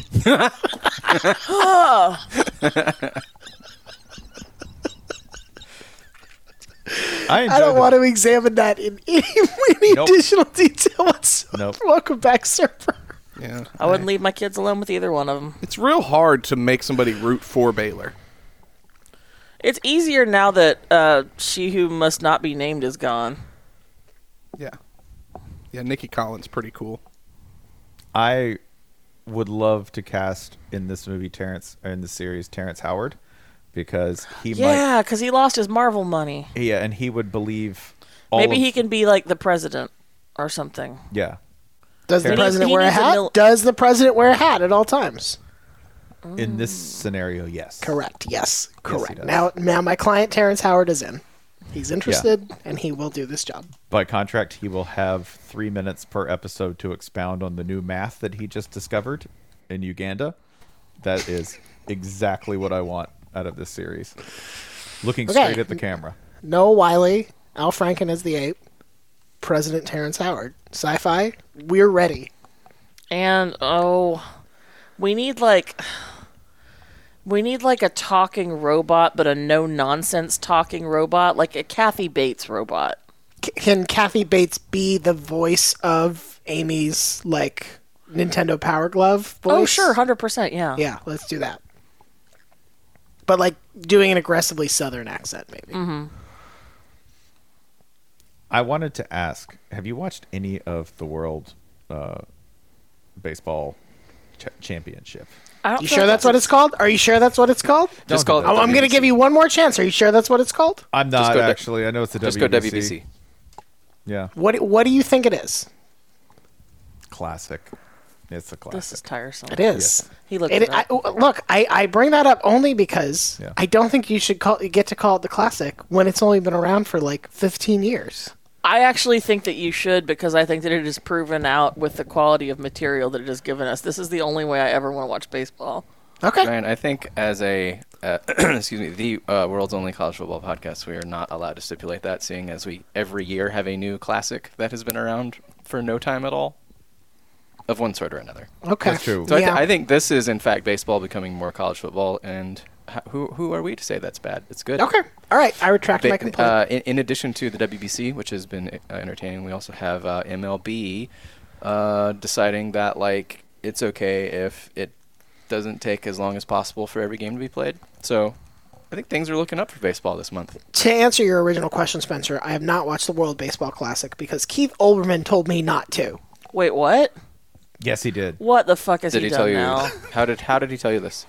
I, enjoy I don't the- want to examine that in any, any Nope. additional detail whatsoever. Nope. Welcome back, Surfer. Yeah, I wouldn't leave my kids alone with either one of them. It's real hard to make somebody root for Baylor. It's easier now that uh, she who must not be named is gone. Yeah, yeah. Nikki Collins, pretty cool. I would love to cast in this movie Terrence or in the series Terrence Howard because he Yeah, because he lost his Marvel money. might yeah, and he would believe all Maybe of- he can be like the president or something. yeah. Does the He president needs- wear a he needs a hat? mil- Does the president wear a hat at all times? In this scenario, yes. Correct. Yes. he Correct. does. now, now my client Terrence Howard is in. He's interested, and he will do this job. By contract, he will have three minutes per episode to expound on the new math that he just discovered in Uganda. That is exactly what I want out of this series. Looking Okay. straight at the camera. Noah Wiley, Al Franken as the ape, President Terrence Howard. Sci-fi. We're ready. And oh, we need like we need like a talking robot, but a no nonsense talking robot, like a Kathy Bates robot. C- can Kathy Bates be the voice of Amy's like Nintendo Power Glove voice? Oh sure, hundred percent, yeah. Yeah, let's do that. But like doing an aggressively Southern accent, maybe. Mm-hmm. I wanted to ask, have you watched any of the World uh, Baseball ch- Championship? I don't You feel sure like that's what it's called? Are you sure that's what it's called? Just Don't call do it that. Oh, I'm going to give you one more chance. Are you sure that's what it's called? I'm not go to- actually. I know it's the Just W B C. go W B C. Yeah, What What do you think it is? classic. It's a classic. This is tiresome. It is. Yes. He looked It, it I, up. look, I, I bring that up only because Yeah. I don't think you should call get to call it the classic when it's only been around for like fifteen years. I actually think that you should because I think that it is proven out with the quality of material that it has given us. This is the only way I ever want to watch baseball. Okay. Ryan, I think as a uh, excuse me, the uh, world's only college football podcast, we are not allowed to stipulate that, seeing as we every year have a new classic that has been around for no time at all, of one sort or another. Okay. That's true. So I, Yeah. th- I think this is in fact baseball becoming more college football, and h- who who are we to say that's bad? It's good. Okay. All right. I retract Ba- my complaint. uh, in, in addition to the W B C, which has been uh, entertaining, we also have uh, M L B uh, deciding that like it's okay if it doesn't take as long as possible for every game to be played. So I think things are looking up for baseball this month. To answer your original question, Spencer, I have not watched the World Baseball Classic because Keith Olbermann told me not to. Wait, what? Yes, he did. What the fuck has Did he, he done tell you? now? How did how did he tell you this?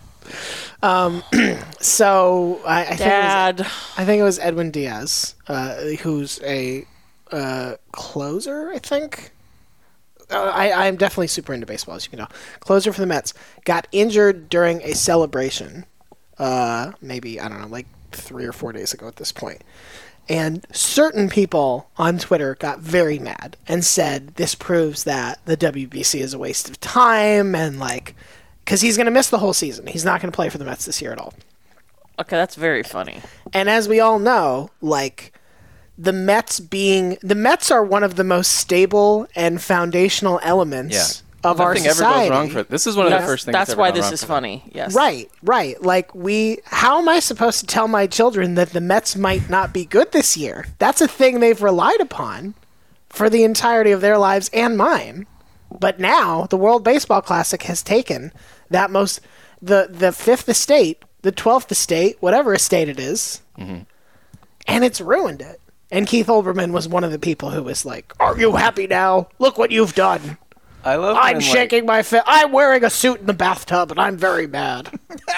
So I, I think it was, Dad. I think it was Edwin Diaz, uh, who's a uh, closer, I think, uh, I, I'm definitely super into baseball, as you can know. Closer for the Mets got injured during a celebration. Uh, maybe, I don't know, like three or four days ago at this point. And certain people on Twitter got very mad and said this proves that the W B C is a waste of time and like, because he's going to miss the whole season. He's not going to play for the Mets this year at all. Okay, that's very funny. And as we all know, like, the Mets being the Mets are one of the most stable and foundational elements Yeah. of our Nothing ever society. goes wrong for this is one of That's, the first things that's that's ever why gone this wrong is for funny. Yes. Right, right. Like we how am I supposed to tell my children that the Mets might not be good this year? That's a thing they've relied upon for the entirety of their lives and mine. But now the World Baseball Classic has taken that most the the fifth estate, the twelfth estate, whatever estate it is, Mm-hmm. and it's ruined it. And Keith Olbermann was one of the people who was like, "Are you happy now? Look what you've done." I love I'm when, shaking like, my fist. I'm wearing a suit in the bathtub, and I'm very mad.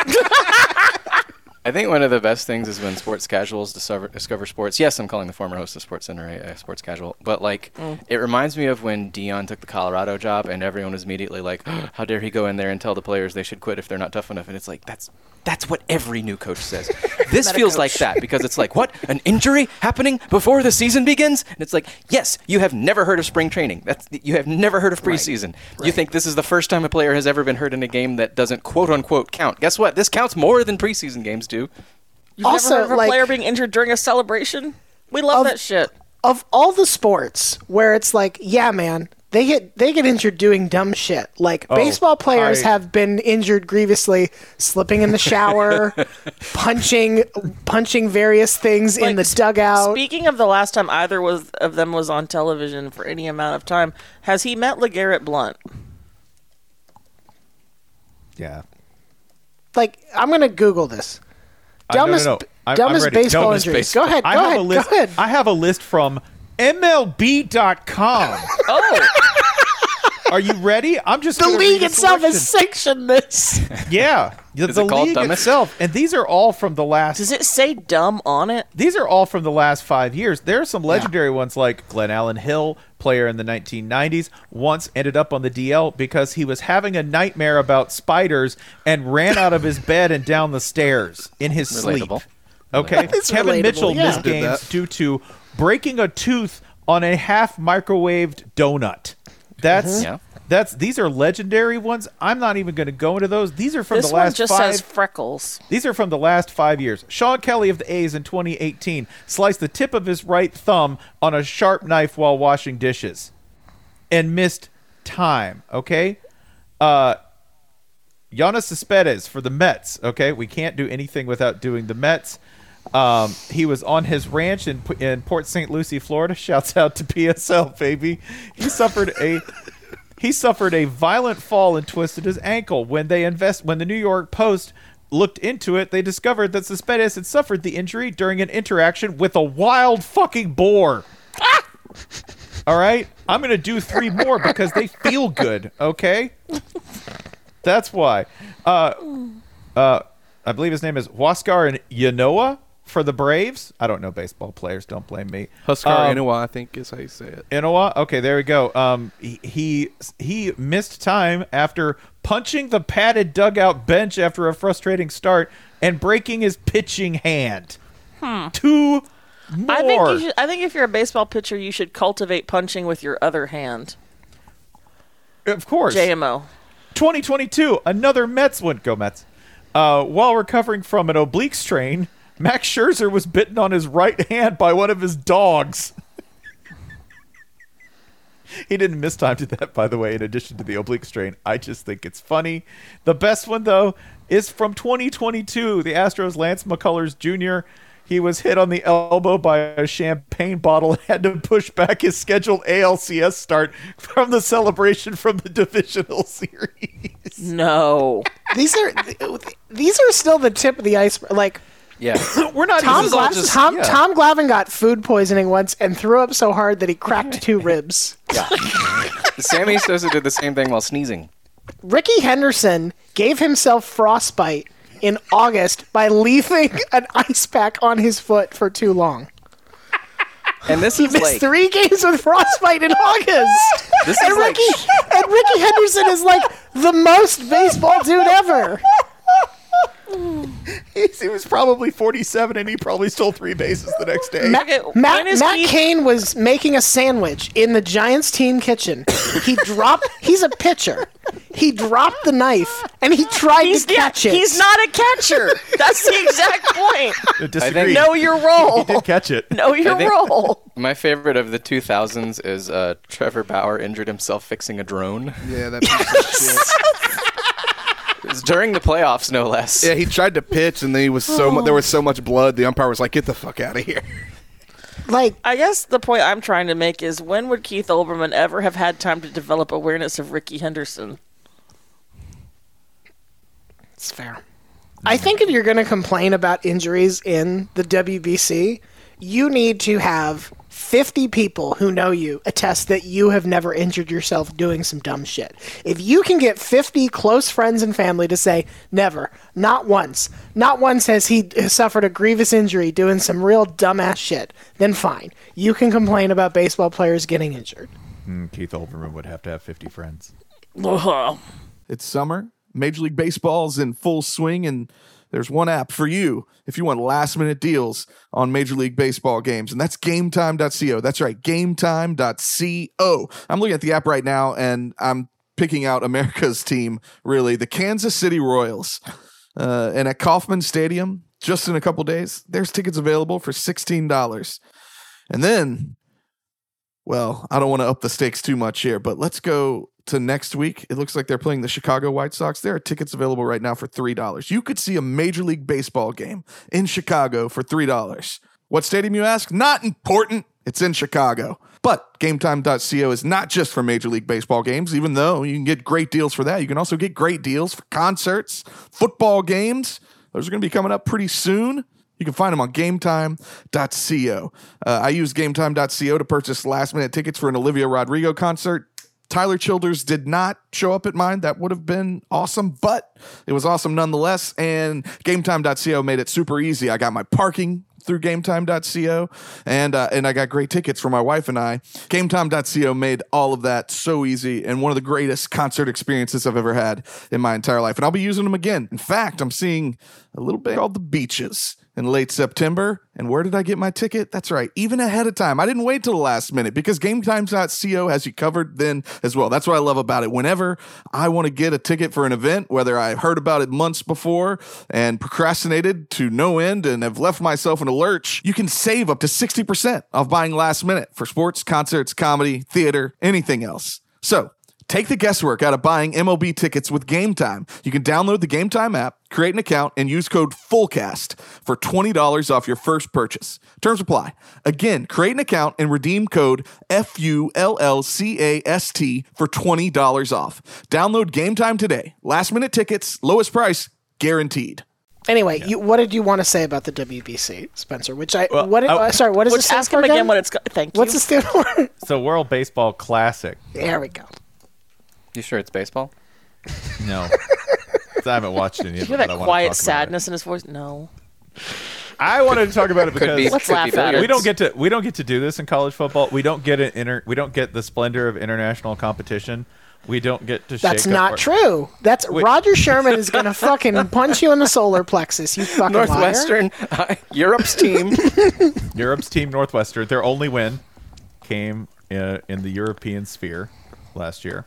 I think one of the best things is when sports casuals discover, discover sports. Yes, I'm calling the former host of SportsCenter a, a sports casual, but like Mm. it reminds me of when Dion took the Colorado job, and everyone was immediately like, oh, "How dare he go in there and tell the players they should quit if they're not tough enough?" And it's like that's that's what every new coach says. This feels like that because it's like, what, an injury happening before the season begins? And it's like, yes, you have never heard of spring training. That's you have never heard of preseason. Right. You think this is the first time a player has ever been hurt in a game that doesn't quote unquote count? Guess what? This counts more than preseason games do. You've Also, never heard of a like- player being injured during a celebration? We love Of- that shit. Of all the sports where it's like, yeah, man, they get they get injured doing dumb shit. Like Oh, baseball players I- have been injured grievously, slipping in the shower, punching punching various things in Like, the dugout. Speaking of the last time either was of them was on television for any amount of time, has he met LeGarrette Blunt? Yeah. Like, I'm gonna Google this. Uh, no, no, Dumbest, no. I'm- dumbest I'm ready. baseball Dumbest injuries. baseball. Go ahead. Go I have ahead. a list. Go ahead. I have a list from M L B dot com. Oh, Are you ready? I'm just The gonna league read a itself has selection. sanctioned this. Yeah, the, Is the it called league Dumbest? itself, and these are all from the last. does it say dumb on it? These are all from the last five years. There are some legendary ones like Glenn Allen Hill, player in the nineteen nineties, once ended up on the D L because he was having a nightmare about spiders and ran out of his bed and down the stairs in his Relatable. sleep. Okay, That is Kevin relatable, Mitchell yeah. missed Did games that. due to breaking a tooth on a half microwaved donut. That's Yeah. that's these are legendary ones. I'm not even going to go into those. These are from This the one last just five. says freckles. These are from the last five years. Sean Kelly of the A's in twenty eighteen sliced the tip of his right thumb on a sharp knife while washing dishes and missed time, okay? Uh, Yoenis Cespedes for the Mets, okay? We can't do anything without doing the Mets. Um, he was on his ranch in, in Port Saint Lucie, Florida. Shouts out to P S L, baby. He suffered a... He suffered a violent fall and twisted his ankle. When they invest, when the New York Post looked into it, they discovered that Cespedes had suffered the injury during an interaction with a wild fucking boar. All right, I'm gonna do three more because they feel good. Okay, that's why. Uh, uh, I believe his name is Huascar Yanoa for the Braves. I don't know baseball players. Don't blame me. Huskar Um, Inoue, I think is how you say it. Inoue? Okay, there we go. Um, he, he he missed time after punching the padded dugout bench after a frustrating start and breaking his pitching hand. Two more. I think you should, I think if you're a baseball pitcher, you should cultivate punching with your other hand. Of course. J M O. twenty twenty-two, another Mets one. Go Mets. Uh, while recovering from an oblique strain, Max Scherzer was bitten on his right hand by one of his dogs. He didn't miss time to that, by the way, in addition to the oblique strain. I just think it's funny. The best one, though, is from twenty twenty-two. The Astros' Lance McCullers Junior He was hit on the elbow by a champagne bottle and had to push back his scheduled A L C S start from the celebration from the divisional series. No. These are these are still the tip of the iceberg. Like Yeah. We're not Tom, even... Gla- just- Tom, yeah. Tom Glavine got food poisoning once and threw up so hard that he cracked two ribs. Sammy Sosa did the same thing while sneezing. Ricky Henderson gave himself frostbite in August by leaving an ice pack on his foot for too long. And this he is missed like three games with frostbite in August. this and is like Ricky and Ricky Henderson is like the most baseball dude ever. He was probably forty-seven, and he probably stole three bases the next day. Matt, Okay, Matt, when is Matt Keith- Cain was making a sandwich in the Giants team kitchen. He dropped. He's a pitcher. He dropped the knife and he tried He's, to yeah, catch it. he's not a catcher. That's the exact point. I disagree. Know your role. He did catch it. Know your I think- role. my favorite of the two thousands is uh, Trevor Bauer injured himself fixing a drone. Yeah, that piece of shit. It was during the playoffs, no less. Yeah, he tried to pitch, and he was so mu- there was so much blood. The umpire was like, "Get the fuck out of here." like I guess the point I'm trying to make is when would Keith Olbermann ever have had time to develop awareness of Ricky Henderson? it's fair. I think if you're going to complain about injuries in the W B C, you need to have fifty people who know you attest that you have never injured yourself doing some dumb shit. If you can get fifty close friends and family to say, never, not once, not once has he suffered a grievous injury doing some real dumbass shit, then fine. You can complain about baseball players getting injured. Mm, Keith Olbermann would have to have fifty friends. It's summer. Major League Baseball's in full swing, and there's one app for you if you want last-minute deals on Major League Baseball games, and that's game time dot co. That's right, game time dot co. I'm looking at the app right now, and I'm picking out America's team, really, the Kansas City Royals. Uh, and at Kauffman Stadium, just in a couple days, there's tickets available for sixteen dollars. And then, well, I don't want to up the stakes too much here, but let's go to next week. It looks like they're playing the Chicago White Sox. There are tickets available right now for three dollars. You could see a Major League Baseball game in Chicago for three dollars. What stadium, you ask? Not important. It's in Chicago. But game time dot co is not just for Major League Baseball games, even though you can get great deals for that. You can also get great deals for concerts, football games. Those are going to be coming up pretty soon. You can find them on game time dot co. Uh, I used game time dot co to purchase last-minute tickets for an Olivia Rodrigo concert. Tyler Childers did not show up at mine. That would have been awesome, but it was awesome nonetheless. And game time dot co made it super easy. I got my parking through game time dot co, and uh, and I got great tickets for my wife and I. game time dot co made all of that so easy, and one of the greatest concert experiences I've ever had in my entire life. And I'll be using them again. In fact, I'm seeing a little bit called The Beaches in late September. And where did I get my ticket? That's right, even ahead of time. I didn't wait till the last minute because game time dot co has you covered then as well. That's what I love about it. Whenever I want to get a ticket for an event, whether I heard about it months before and procrastinated to no end and have left myself in a lurch, you can save up to sixty percent off buying last minute for sports, concerts, comedy, theater, anything else. So take the guesswork out of buying M L B tickets with Game Time. You can download the Game Time app, create an account, and use code FULLCAST for twenty dollars off your first purchase. Terms apply. Again, create an account and redeem code F U L L C A S T for twenty dollars off. Download Game Time today. Last minute tickets, lowest price, guaranteed. Anyway, you, what did you want to say about the W B C, Spencer? Which I Well, what? Did, I- uh, sorry, what does Which it stand ask for him again? again what it's got. Thank you. What's it stand for? So World Baseball Classic. There we go. You sure it's baseball? No. I haven't watched any of You it. hear but I that wanna quiet talk about sadness in his voice? No. it. I wanted to talk about it Could because be. Let's could laugh be at it. billiards. we don't get to we don't get to do this in college football. We don't get an inter, we don't get the splendor of international competition. We don't get to That's shake not up our- true. That's Wait. Roger Sherman is gonna fucking punch you in the solar plexus. You fucking liar. Northwestern, uh, Europe's team. Europe's team Northwestern. Their only win came in, in the European sphere last year.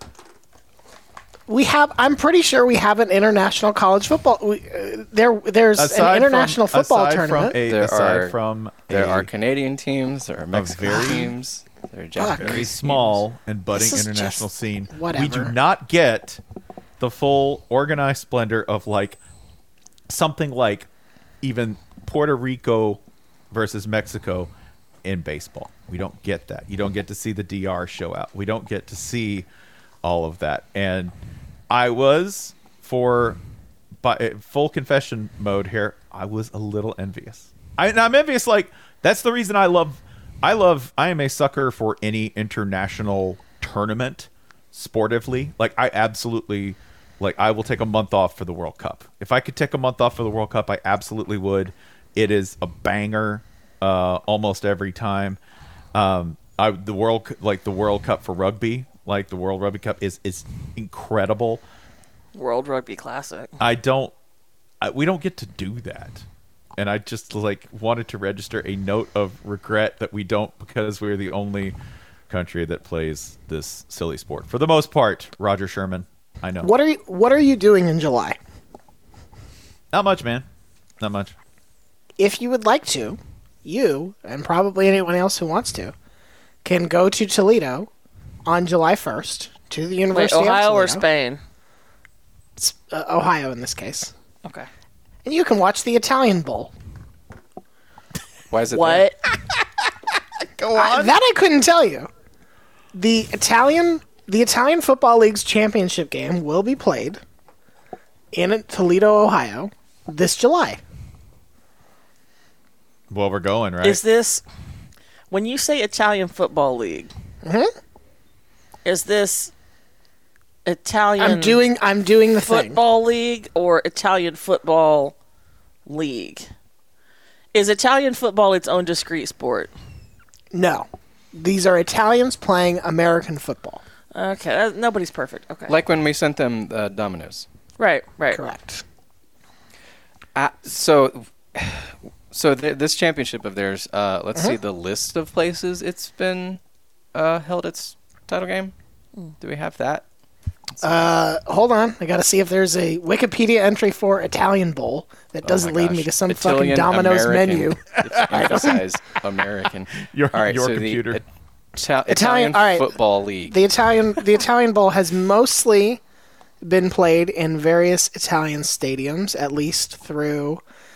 We have. I'm pretty sure we have an international college football. We, uh, there, there's Aside an international from, football aside tournament. From a, There aside are- from There a are Canadian teams. There are Mexican very- teams. There are Fuck. Japanese very teams. small and budding This is international just scene. whatever. We do not get the full organized splendor of like something like even Puerto Rico versus Mexico in baseball. We don't get that. You don't get to see the D R show out. We don't get to see all of that. And I was, for by, full confession mode here, I was a little envious. I, and I'm envious. Like that's the reason I love. I love. I am a sucker for any international tournament, sportively. Like I absolutely, like I will take a month off for the World Cup. If I could take a month off for the World Cup, I absolutely would. It is a banger, uh, almost every time. Um, I, the world like the World Cup for rugby, like the World Rugby Cup is is incredible. World Rugby Classic. I don't. I, we don't get to do that, and I just like wanted to register a note of regret that we don't because we're the only country that plays this silly sport for the most part. Roger Sherman, I know. What are you What are you doing in July? Not much, man. Not much. If you would like to, you, and probably anyone else who wants to, can go to Toledo on July first to the Wait, University Ohio of or Toledo. Spain? It's, uh, Ohio in this case. Okay. And you can watch the Italian Bowl. Why is it What? Go I, that I couldn't tell you. The Italian the Italian Football League's championship game will be played in Toledo, Ohio, this July. Well, we're going right. Is this when you say Italian Football League? Mm-hmm. Is this Italian I'm doing I'm doing the thing. Football League or Italian Football League? Is Italian football its own discrete sport? No. These are Italians playing American football. Okay, that, nobody's perfect. Okay. Like when we sent them uh, Domino's. right, right. Correct. Uh, so, so th- this championship of theirs. Uh, let's Uh-huh. see the list of places it's been uh, held its title game. Do we have that? Uh, hold on. I got to see if there's a Wikipedia entry for Italian Bowl that doesn't Oh my lead gosh. me to some Italian fucking Domino's American. menu. It's emphasize American. Your- all right, your so computer. The Ita- Italian- Italian all right. Football League. The Italian the Italian Bowl has mostly been played in various Italian stadiums, at least through.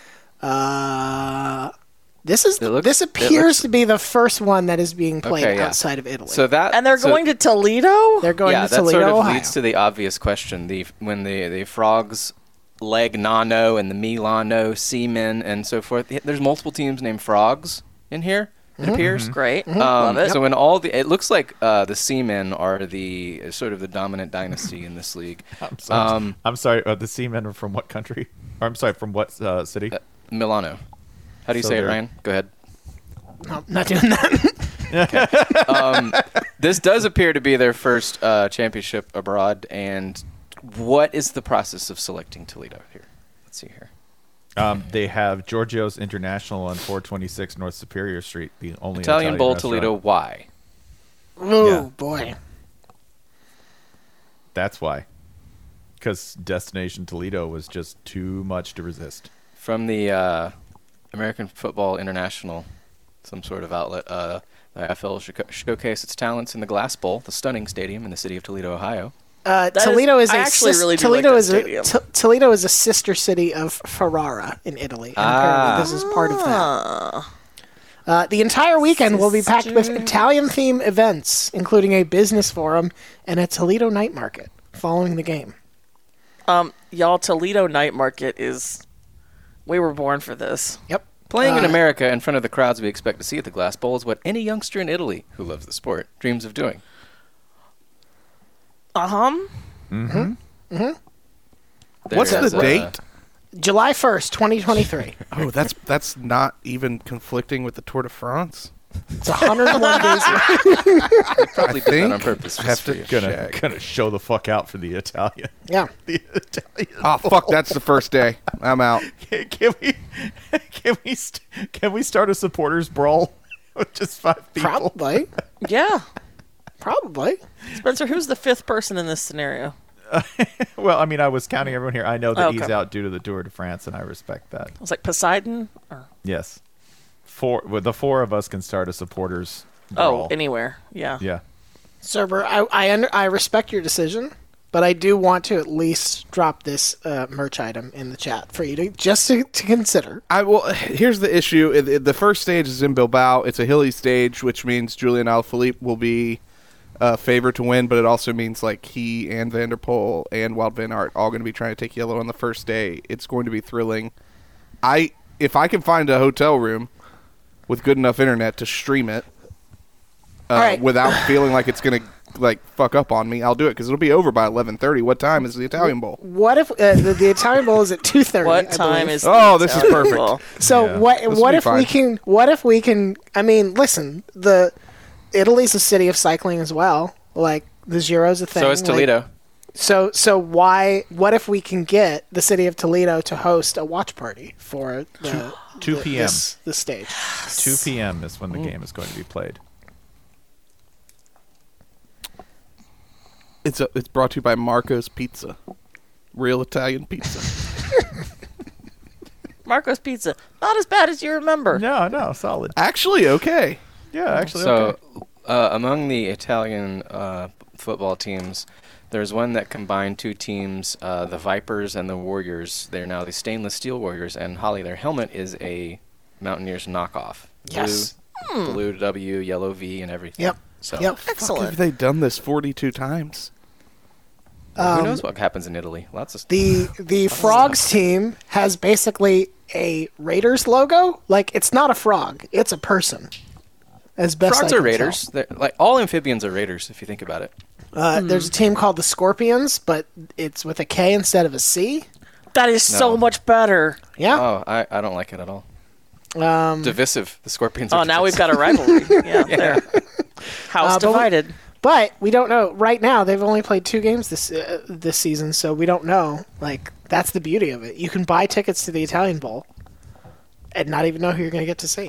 Uh, this is It looks- this it appears looks- to be the first one that is being played Okay, yeah. outside of Italy. So that And they're so- going to Toledo? They're going yeah, to that Toledo, sort of Ohio. leads to the obvious question: the when the the frogs, Legnano and the Milano, Seamen, and so forth. There's multiple teams named Frogs in here. It appears. Great. Um, Love it. So when all the, it looks like uh, the Seamen are the uh, sort of the dominant dynasty in this league. I'm sorry. Um, I'm sorry. Uh, the Seamen are from what country? Or I'm sorry, from what uh, city? Uh, Milano. How do you So say it, they're- Ryan? Go ahead. No, not doing that. um, this does appear to be their first uh, championship abroad. And what is the process of selecting Toledo here? Let's see here. Um, they have Giorgio's International on four twenty-six North Superior Street, the only Italian, Italian Bowl restaurant. Toledo. Why? Oh Yeah. boy. That's why. Because Destination Toledo was just too much to resist. From the uh, American Football International, some sort of outlet, uh, the I F L show- showcased its talents in the Glass Bowl, the stunning stadium in the city of Toledo, Ohio. Uh, That Toledo is- is, I a actually sis- really do Toledo like is that a stadium. T- Toledo is a sister city of Ferrara in Italy, and apparently this is part of that. Ah. Uh, the entire weekend will be packed with Sister. Italian-themed events, including a business forum and a Toledo night market following the game. Um, y'all, Toledo Night Market is. We were born for this. Yep. Playing in Uh, America in front of the crowds we expect to see at the Glass Bowl is what any youngster in Italy who loves the sport dreams of doing. Uh huh. What's There's, the uh, date? July first, twenty twenty-three. Oh, that's that's not even conflicting with the Tour de France. It's one hundred one days. They probably I did that think on purpose. I just have for to you. Gonna, check. gonna show the fuck out for the Italian. Yeah. The Italian. Oh fuck, that's the first day. I'm out. Can, can we? Can we? St- can we start a supporters brawl with just five people? Probably. Yeah. Probably. Spencer, who's the fifth person in this scenario? Well, I mean, I was counting everyone here. I know that Oh, he's okay. out due to the Tour de France, and I respect that. I was like Poseidon? Or, Yes, four. Well, the four of us can start a supporters oh, brawl. anywhere. Yeah. Yeah. Cerber, I I, under, I respect your decision, but I do want to at least drop this uh, merch item in the chat for you to just to, to consider. I well, here's the issue. It- it- The first stage is in Bilbao. It's a hilly stage, which means Julian Alaphilippe will be uh, favored to win, but it also means like he and Van der Poel and Wout van Aert all going to be trying to take yellow on the first day. It's going to be thrilling. I if I can find a hotel room with good enough internet to stream it uh, All right. without feeling like it's going to like fuck up on me, I'll do it because it'll be over by eleven thirty. What time is the Italian Bowl? What if uh, the, the Italian Bowl is at two thirty? What time is Oh, the this is Italian perfect. Bowl? So Yeah. what This will what be if we fine. can what if we can I mean, listen, the Italy's a city of cycling as well. Like the Giro's a thing. So is like- Toledo. So so why? What if we can get the city of Toledo to host a watch party for the two the- p.m. This, this stage? two p.m. is when the game is going to be played. It's a, it's brought to you by Marco's Pizza, real Italian pizza. Marco's Pizza, not as bad as you remember. No, no, solid. Actually, okay. Yeah, actually, So, okay. uh, among the Italian uh, football teams, there's one that combined two teams, uh, the Vipers and the Warriors. They're now the Stainless Steel Warriors, and Holly, their helmet is a Mountaineers knockoff. Yes. Blue, blue W, yellow V, and everything. Yep. So, Yep. Fuck, Excellent. have they done this forty-two times? who knows what happens in Italy? Lots of The the Frogs team has basically a Raiders logo. Like it's not a frog; it's a person. As best Frogs I are can raiders. tell. They're, like all amphibians are raiders, if you think about it. Uh, There's a team called the Scorpions, but it's with a K instead of a C. That is so No. much better. Yeah. Oh, I, I don't like it at all. Um, Divisive. The Scorpions are Oh, now we've divisive. got a rivalry. Yeah, there. House Uh, but we- divided. But we don't know right now. They've only played two games this uh, this season, so we don't know. Like that's the beauty of it. You can buy tickets to the Italian Bowl and not even know who you're going to get to see.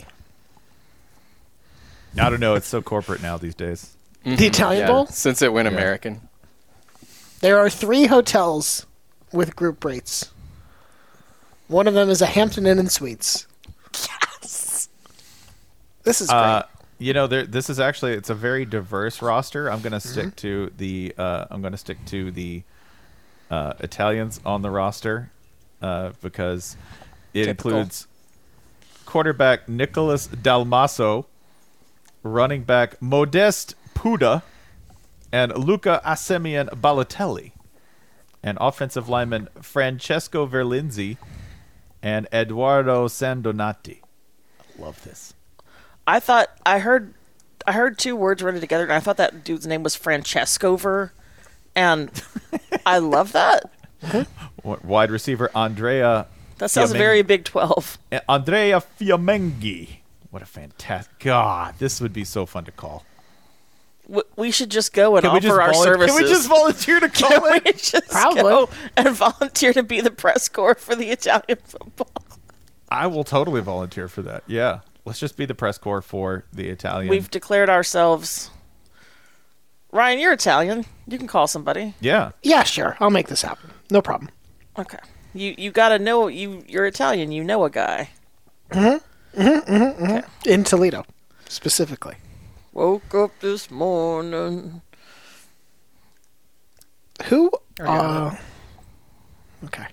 I don't know. It's so corporate now these days. The Italian Yeah, Bowl. since it went American. There are three hotels with group rates. One of them is a Hampton Inn and Suites. Yes. This is great. Uh, you know, there. This is actually it's a very diverse roster. I'm going to stick Mm-hmm. to the. Uh, I'm going to stick to the uh, Italians on the roster uh, because it Typical. includes quarterback Nicholas Dalmaso, running back Modeste Puda, and Luca Assemian Balotelli, and offensive lineman Francesco Verlinzi, and Eduardo Sandonati. Love this. I thought I heard I heard two words written together, and I thought that dude's name was Francescover, and I love that. W- Wide receiver Andrea. That sounds Fiamengi- very Big twelve. uh, Andrea Fiamengi. What a fantastic God! This would be so fun to call. W- We should just go and Can we offer just our volun- services. Can we just volunteer to call Can it? we just Probably. go and volunteer to be the press corps for the Italian football? I will totally volunteer for that. Yeah, let's just be the press corps for the Italian. We've declared ourselves. Ryan, you're Italian. You can call somebody. yeah. yeah, sure. I'll make this happen. No problem. Okay. You you gotta know you you're Italian. You know a guy. In Toledo, specifically. Woke up this morning. Who? Uh, okay.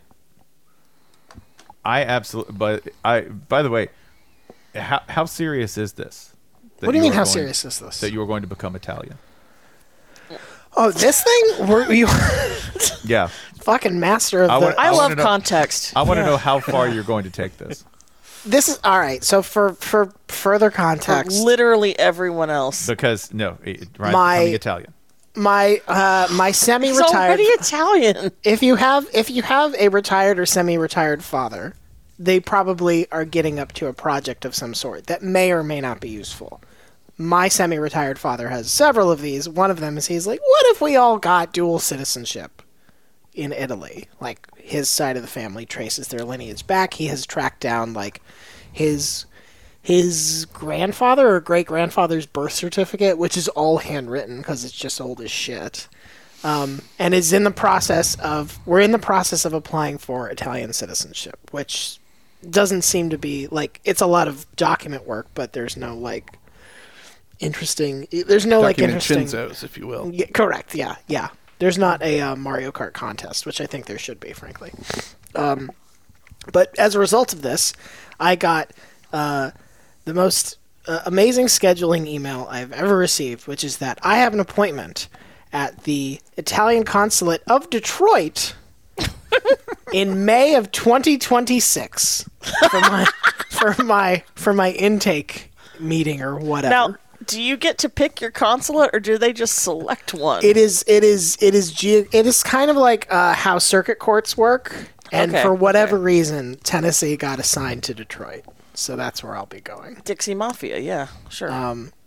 I absolutely. But I. By the way, how how serious is this? that What do you mean? are How going- serious is this? That you are going to become Italian? Oh, this thing? Were you Yeah. fucking master of I the? want- I, I love wanna know- context. I want to know how far you're going to take this. This is all right. So for for further For context, literally everyone else. Because no, it- Ryan's My- becoming Italian. my uh my He's semi-retired. already Italian. If you have if you have a retired or semi-retired father, they probably are getting up to a project of some sort that may or may not be useful. My semi-retired father has several of these. One of them is he's like, what if we all got dual citizenship in Italy? Like his side of the family traces their lineage back. He has tracked down like his his grandfather or great grandfather's birth certificate, which is all handwritten because it's just old as shit. Um, and is in the process of we're in the process of applying for Italian citizenship, which doesn't seem to be like it's a lot of document work, but there's no like interesting. There's no like interesting. Documentinzos, if you will. Yeah, correct. Yeah, yeah. There's not a uh, Mario Kart contest, which I think there should be, frankly. Um, but as a result of this, I got uh, the most uh, amazing scheduling email I've ever received, which is that I have an appointment at the Italian consulate of Detroit in May of twenty twenty-six for my for my for my intake meeting or whatever. Now, do you get to pick your consulate, or do they just select one? It is. It is. It is. Ge- it is kind of like uh, how circuit courts work, and Okay, for whatever okay. reason, Tennessee got assigned to Detroit, so that's where I'll be going. Dixie Mafia, yeah, sure. Um,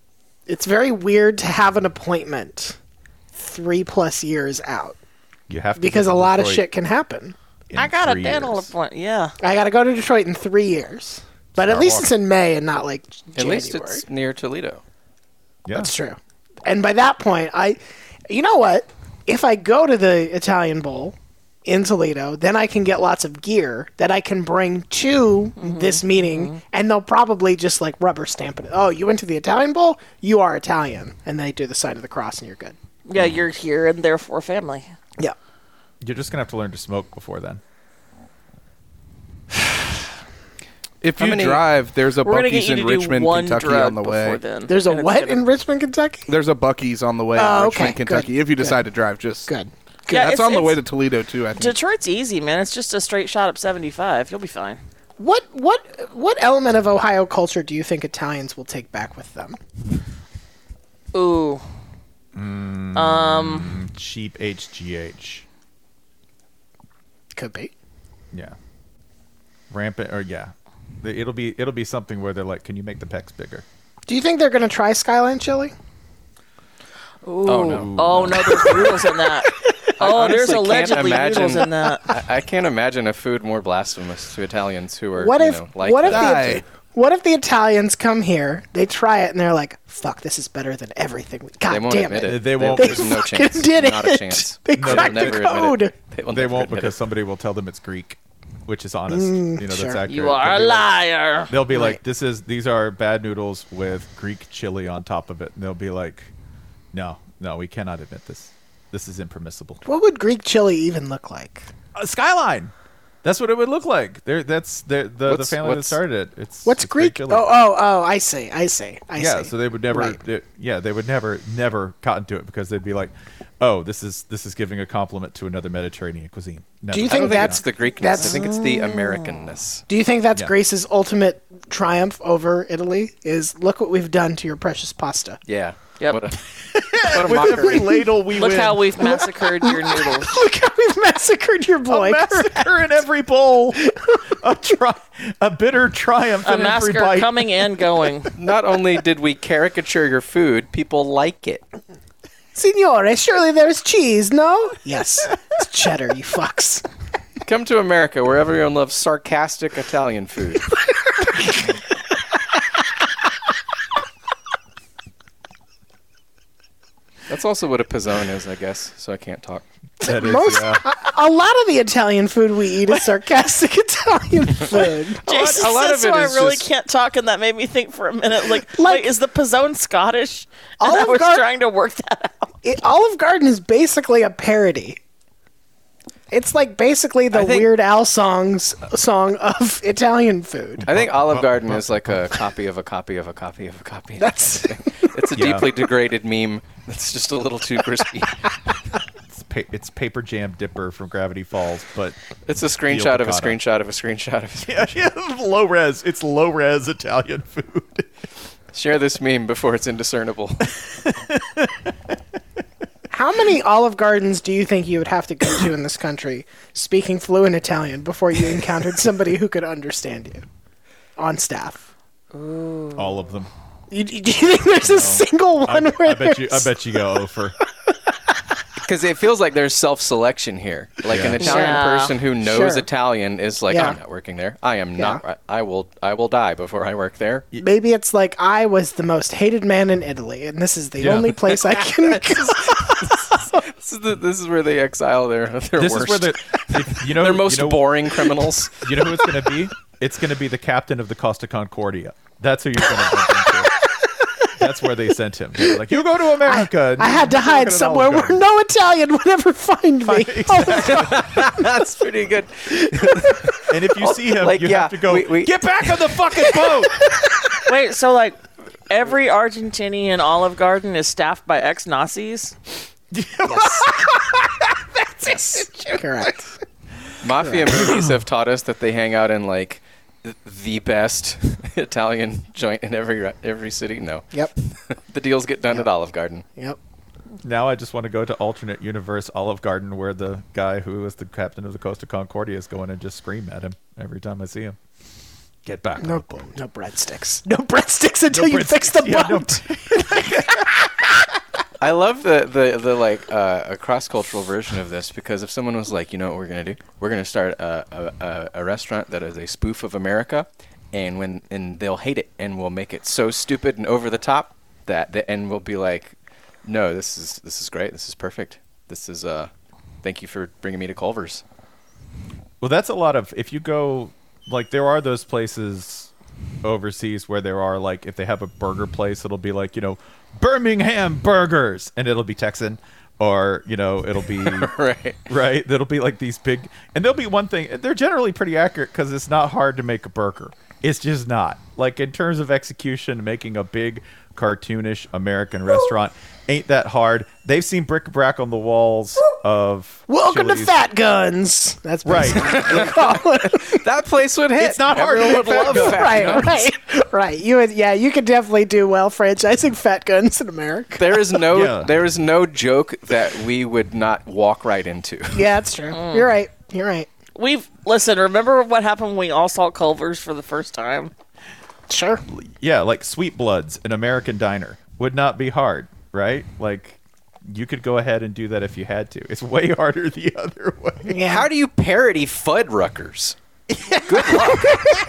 it's very weird to have an appointment three plus years out You have to because get a to lot of Detroit shit can happen. in I got a three dental years. appointment. Yeah. I got to go to Detroit in three years, but at Start least walking. it's in May and not like At January. least it's near Toledo. Yeah. That's true. And by that point, I, you know what? If I go to the Italian Bowl in Toledo, then I can get lots of gear that I can bring to this meeting, and they'll probably just like rubber stamp it. Oh, you went to the Italian Bowl? You are Italian. And they do the sign of the cross, and you're good. Yeah, you're here and therefore family. Yeah. You're just gonna have to learn to smoke before then. If How you many- drive, there's a We're gonna get Buc-ee's you in to do Richmond, one Kentucky drug on the before way. then. There's a And it's what gonna- in Richmond, Kentucky? There's a Buc-ee's on the way Oh, in okay, Richmond, Kentucky. good, If you good. decide to drive, just Good. Yeah, That's it's- on the way to it's- Toledo too. I think. Detroit's easy, man. It's just a straight shot up seventy-five. You'll be fine. What what what element of Ohio culture do you think Italians will take back with them? Ooh. Mm, cheap H G H. Could be. Yeah. Rampant or yeah. The- It'll be it'll be something where they're like, can you make the pecs bigger? Do you think they're going to try Skyline chili? Ooh. Oh, no. Oh, no, there's noodles in that. Oh, there's honestly can't allegedly imagine- noodles in that. I, I can't imagine a food more blasphemous to Italians who are, What you if know, like what if that. the what if the Italians come here, they try it, and they're like, "Fuck, this is better than everything." we- God They won't damn admit it! it. They won't. They There's no fucking chance. did Not it. a chance. They No, they'll cracked the never admit it. code. They, will They never won't admit because it. somebody will tell them it's Greek, which is honest. Mm, you know, sure. that's accurate. You are a They'll be like- liar. They'll be like, Right. "This is these are bad noodles with Greek chili on top of it." And they'll be like, "No, no, we cannot admit this. This is impermissible." What would Greek chili even look like? Uh, Skyline. That's what it would look like. There, that's the the, the What's- family that what's- started it. It's What's it's Greek? chili. Oh, oh, oh! I see. I see. I yeah. see. So they would never. Right. they- yeah, they would never, never cotton to it because they'd be like, "Oh, this is this is giving a compliment to another Mediterranean cuisine." Never. Do you I don't think think that's it's the Greekness. that's- I think it's the Americanness. Do you think that's Yeah. Greece's ultimate triumph over Italy? Is look what we've done to your precious pasta. Yeah. Yep. What a, what a mockery. ladle we Look how we've massacred your noodles. Look how we've massacred your boy. a massacre in every bowl, a tri- a bitter triumph A in every massacre bite. coming and going. Not only did we caricature your food, people like it. Signore, surely there's cheese, no? Yes. It's cheddar, you fucks. Come to America, where everyone loves sarcastic Italian food. That's also what a pizzone is, I guess, so I can't talk. That is, Most, yeah. a, a lot of the Italian food we eat is sarcastic Italian food. Jason a lot said, of so it I is really just- can't talk, and that made me think for a minute. Like, Like- wait, is the pizzone Scottish? And I Olive was Gar- trying to work that out. It, Olive Garden is basically a parody. It's like basically the I think- Weird Al songs song of Italian food. I think Olive Garden is like a copy of a copy of a copy of a copy. Of That's- a kind of thing. It's a Yeah. deeply degraded meme that's just a little too crispy. It's, pa- it's Paper Jam Dipper from Gravity Falls, but It's a screenshot of a piccata. screenshot of a screenshot of a screenshot. yeah, yeah, low res. It's low res Italian food. Share this meme before it's indiscernible. How many Olive Gardens do you think you would have to go to in this country speaking fluent Italian before you encountered somebody who could understand you on staff? All of them. You, do you think there's a single I, one where I bet you. I there's- bet you go over. Because it feels like there's self-selection here. Like an Yeah. Italian Yeah. person who knows Sure. Italian is like, Yeah. I'm not working there. I am Yeah. not. I will. I will die before I work there. Maybe it's like I was the most hated man in Italy, and this is the Yeah. only place I can go. This is the, This is where they exile their their This worst, is where the if, you know their most you know, boring criminals. You know who it's going to be? It's going to be the captain of the Costa Concordia. That's who you're going to bump into. That's where they sent him. They were like, you go to America. and I had to you hide work at an somewhere Olive where Garden." no Italian would ever find me. Oh, That's pretty good. And if you see him, Like, you yeah, have to go, we- we- get back on the fucking boat. Wait, so like every Argentinian Olive Garden is staffed by ex-Nazis? correct. Mafia movies have taught us that they hang out in like th- the best Italian joint in every re- every city. No, Yep. the deals get done at Olive Garden. Yep. Now I just want to go to alternate universe Olive Garden where the guy who was the captain of the Costa Concordia is going and just scream at him every time I see him. Get back No, on the boat. no breadsticks. No breadsticks until No you breadsticks. fix the Yeah, no boat. I love the the, the like uh, a cross cultural version of this, because if someone was like, you know what we're gonna do, we're gonna start a, a, a, a restaurant that is a spoof of America, and when and they'll hate it, and we'll make it so stupid and over the top that the and we'll be like, no, this is this is great, this is perfect, this is uh, thank you for bringing me to Culver's. Well, that's a lot of, if you go, like, there are those places overseas where there are, like, if they have a burger place, it'll be like, you know, Birmingham Burgers, and it'll be Texan, or, you know, it'll be, Right. right, that'll be like these big, and there'll be one thing, they're generally pretty accurate because it's not hard to make a burger. It's just not. Like, in terms of execution, making a big, cartoonish American restaurant ain't that hard. They've seen bric-a-brac on the walls of Welcome to Chili's. Fat Guns. That's Right. basically what you call it. That place would hit. It's not hard to Everyone make would Fat love Guns. Fat right, Guns. right, right. You would, yeah, you could definitely do well franchising Fat Guns in America. There is no Yeah. there is no joke that we would not walk right into. Yeah, that's true. You're right. You're right. We've listen. Remember what happened when we all saw Culver's for the first time? Sure. Yeah, like Sweet Bloods, an American diner, would not be hard, right? Like, you could go ahead and do that if you had to. It's way harder the other way. Yeah. How do you parody Fuddruckers? Good luck.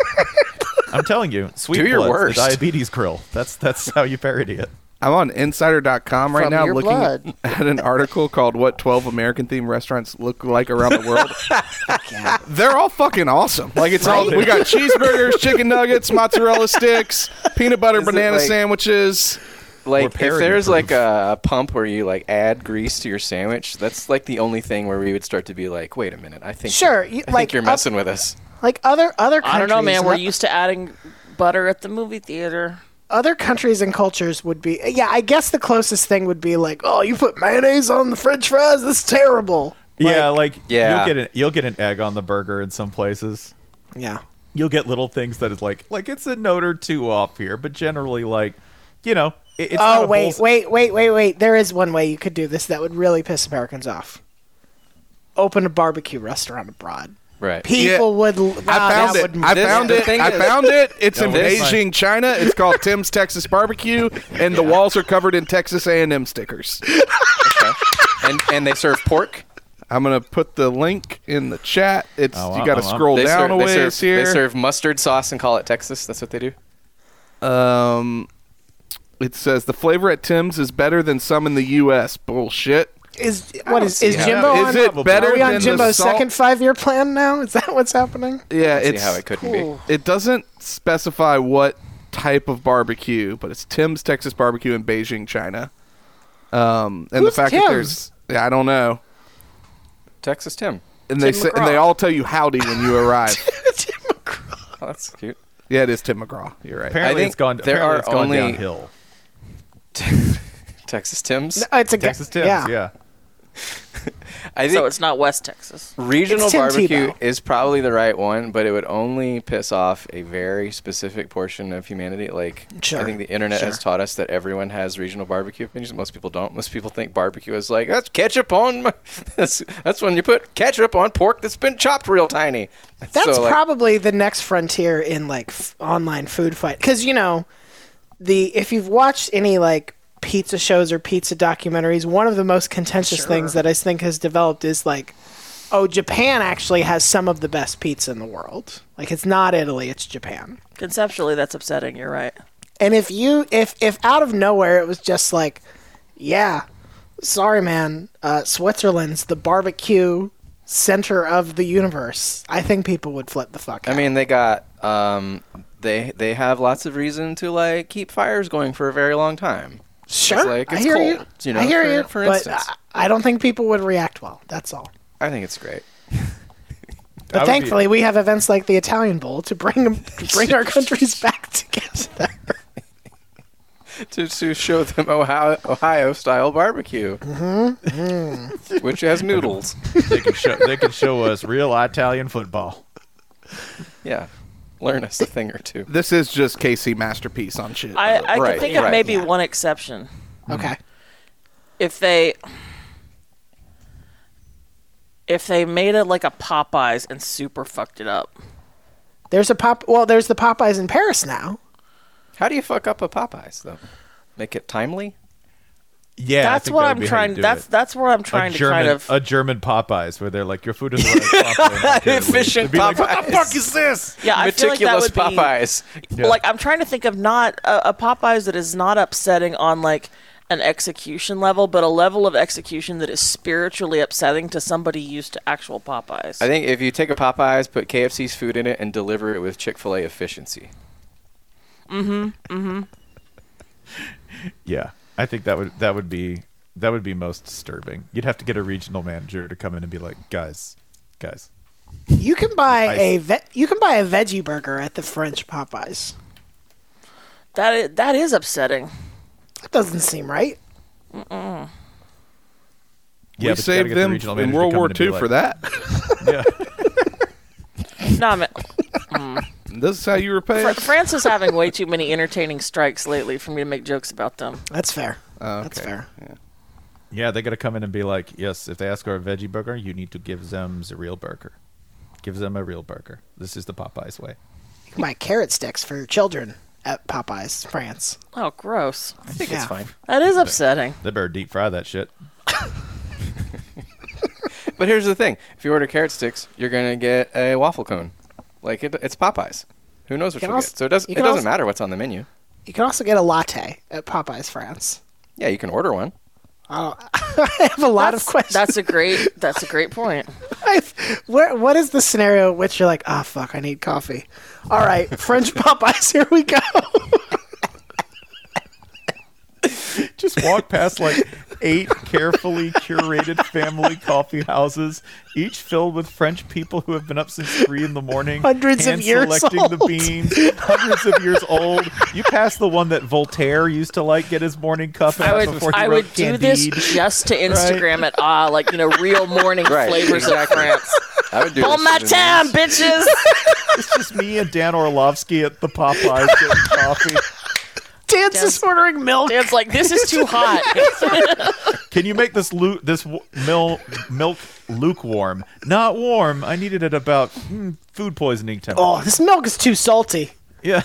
I'm telling you, Sweet Do your Bloods, worst. the diabetes grill. That's that's how you parody it. I'm on insider dot com right From now your looking blood. at an article called What twelve American themed restaurants look like around the world. They're all fucking awesome. Like, it's all, we got cheeseburgers, chicken nuggets, mozzarella sticks, peanut butter Is it banana like- sandwiches. Like, Or if parody there's proof. like a, a pump where you like add grease to your sandwich, that's like the only thing where we would start to be like, wait a minute, I think Sure, you, you- I like, think you're up- messing with us. Like other other countries. I don't know, man. We're and used to adding butter at the movie theater. other countries and cultures would be. Yeah, I guess the closest thing would be like, oh, you put mayonnaise on the French fries. That's terrible. Yeah, like Yeah. you'll get an you'll get an egg on the burger in some places. Yeah. You'll get little things that is like like it's a note or two off here, but generally, like, you know, it, it's not Oh a wait, bull's- wait, wait, wait, wait. There is one way you could do this that would really piss Americans off. Open a barbecue restaurant abroad. Right. People would. Wow, I found that it. would- I This- found the it. thing I is- found it. It's in Yeah, well, it's Beijing, China. It's called Tim's Texas Barbecue, and the walls are covered in Texas A and M stickers. Okay. And and they serve pork. I'm gonna put the link in the chat. It's Oh, you wow, got to wow. scroll They down serve, a they ways serve, here. They serve mustard sauce and call it Texas. That's what they do. Um, it says the flavor at Tim's is better than some in the U S Bullshit. Is what is is see how- Jimbo Is on? it better Are we on than the Jimbo's salt? second five-year plan now? Is that what's happening? Yeah, See it's how it couldn't be. It doesn't specify what type of barbecue, but it's Tim's Texas Barbecue in Beijing, China. Um, and Who's the fact Tim's? that there's, yeah, I don't know. Texas Tim. And they Tim say, and they McGraw. all tell you howdy when you arrive. Oh, that's cute. Yeah, it is Tim McGraw. You're right. Apparently, I think it's gone. there apparently are it's gone only- downhill. Texas Tim's. No, it's a Texas Tim's, Yeah. yeah. I think So it's not West Texas. regional It's Tim barbecue Tebow. is probably the right one, but it would only piss off a very specific portion of humanity. Like, Sure, I think the internet has sure. taught us that everyone has regional barbecue opinions. Most people don't. Most people think barbecue is like, that's ketchup on. My, that's that's when you put ketchup on pork that's been chopped real tiny. That's So, like, probably the next frontier in like f- online food fight, because you know, the if you've watched any like pizza shows or pizza documentaries, one of the most contentious things that I think has developed is like, oh, Japan actually has some of the best pizza in the world. Like, it's not Italy, it's Japan. Conceptually, that's upsetting. You're right. And if you if if out of nowhere it was just like, yeah, sorry man, uh, Switzerland's the barbecue center of the universe, I think people would flip the fuck out. I mean, they got um, they they have lots of reason to like keep fires going for a very long time. sure, it's like, I it's hear cold, you. you know, I hear for- you. for but instance. I, I don't think people would react well. That's all. I think it's great. But I would be- thankfully, we have events like the Italian Bowl to bring 'em- to bring our countries back together. to, to show them Ohio Ohio style barbecue, Mm-hmm. which has noodles. They can show they can show us real Italian football. Yeah, learn us a thing or two. This is just K C Masterpiece on shit. I, I Right, can think right. of maybe Yeah. one exception. Okay. If they if they made it like a Popeyes and super fucked it up. There's a pop. Well, there's the Popeyes in Paris now. How do you fuck up a Popeyes though? Make it timely? Yeah, I that's think what that would I'm be how trying. you do That's it. that's where I'm trying a to German, kind of. a German Popeyes where they're like, your food isn't right. properly. Efficient They'd be like, what the Popeyes. fuck is this? Yeah, I feel like that Meticulous would be Popeyes. Yeah. like I'm trying to think of not a, a Popeyes that is not upsetting on like an execution level, but a level of execution that is spiritually upsetting to somebody used to actual Popeyes. I think if you take a Popeyes, put K F C's food in it, and deliver it with Chick-fil-A efficiency. Mm-hmm. Mm-hmm. Yeah, I think that would that would be that would be most disturbing. You'd have to get a regional manager to come in and be like, guys, guys. You can buy I- a ve- you can buy a veggie burger at the French Popeyes. That is, that is upsetting. That doesn't seem right. Mm-mm. Yeah, we but you gotta saved get the them regional in manager to World come War in and be Two like- for that. Yeah. No, I mean, mm. This is how you repay Fr- us? France is having way too many entertaining strikes lately for me to make jokes about them. That's fair. Oh, That's okay. fair. Yeah. Yeah, they got to come in and be like, yes, if they ask for a veggie burger, you need to give them the real burger. Give them a real burger. This is the Popeyes way. You can buy carrot sticks for your children at Popeyes, France. Oh, gross. I think Yeah. it's fine. That is upsetting. They better deep fry that shit. But here's the thing: if you order carrot sticks, you're gonna get a waffle cone. Like it, it's Popeyes. Who knows what You you can will also- get? So it doesn't. you It can doesn't also- matter what's on the menu. You can also get a latte at Popeyes, France. Yeah, you can order one. Oh, I have a lot That's, of questions. that's a great. That's a great point. I've- where, what is the scenario in which you're like, oh, fuck, I need coffee? All right, French Popeyes, here we go. Just walk past like eight carefully curated family coffee houses, each filled with French people who have been up since three in the morning, Hundreds of hand years selecting the old. beans, hundreds of years old. You pass the one that Voltaire used to like get his morning cup I at would. before he I wrote would do this Candide. just to Instagram it. Ah, like you know, real morning Right, flavors exactly. of France. I would do. Bon this for matin, the bitches. It's just me and Dan Orlovsky at the Popeyes getting coffee. Dan's Dan's- just ordering milk. Dan's like, this is too hot. Can you make this lu- this w- mil- milk lukewarm? Not warm. I needed it about mm, food poisoning temperature. Oh, this milk is too salty. Yeah.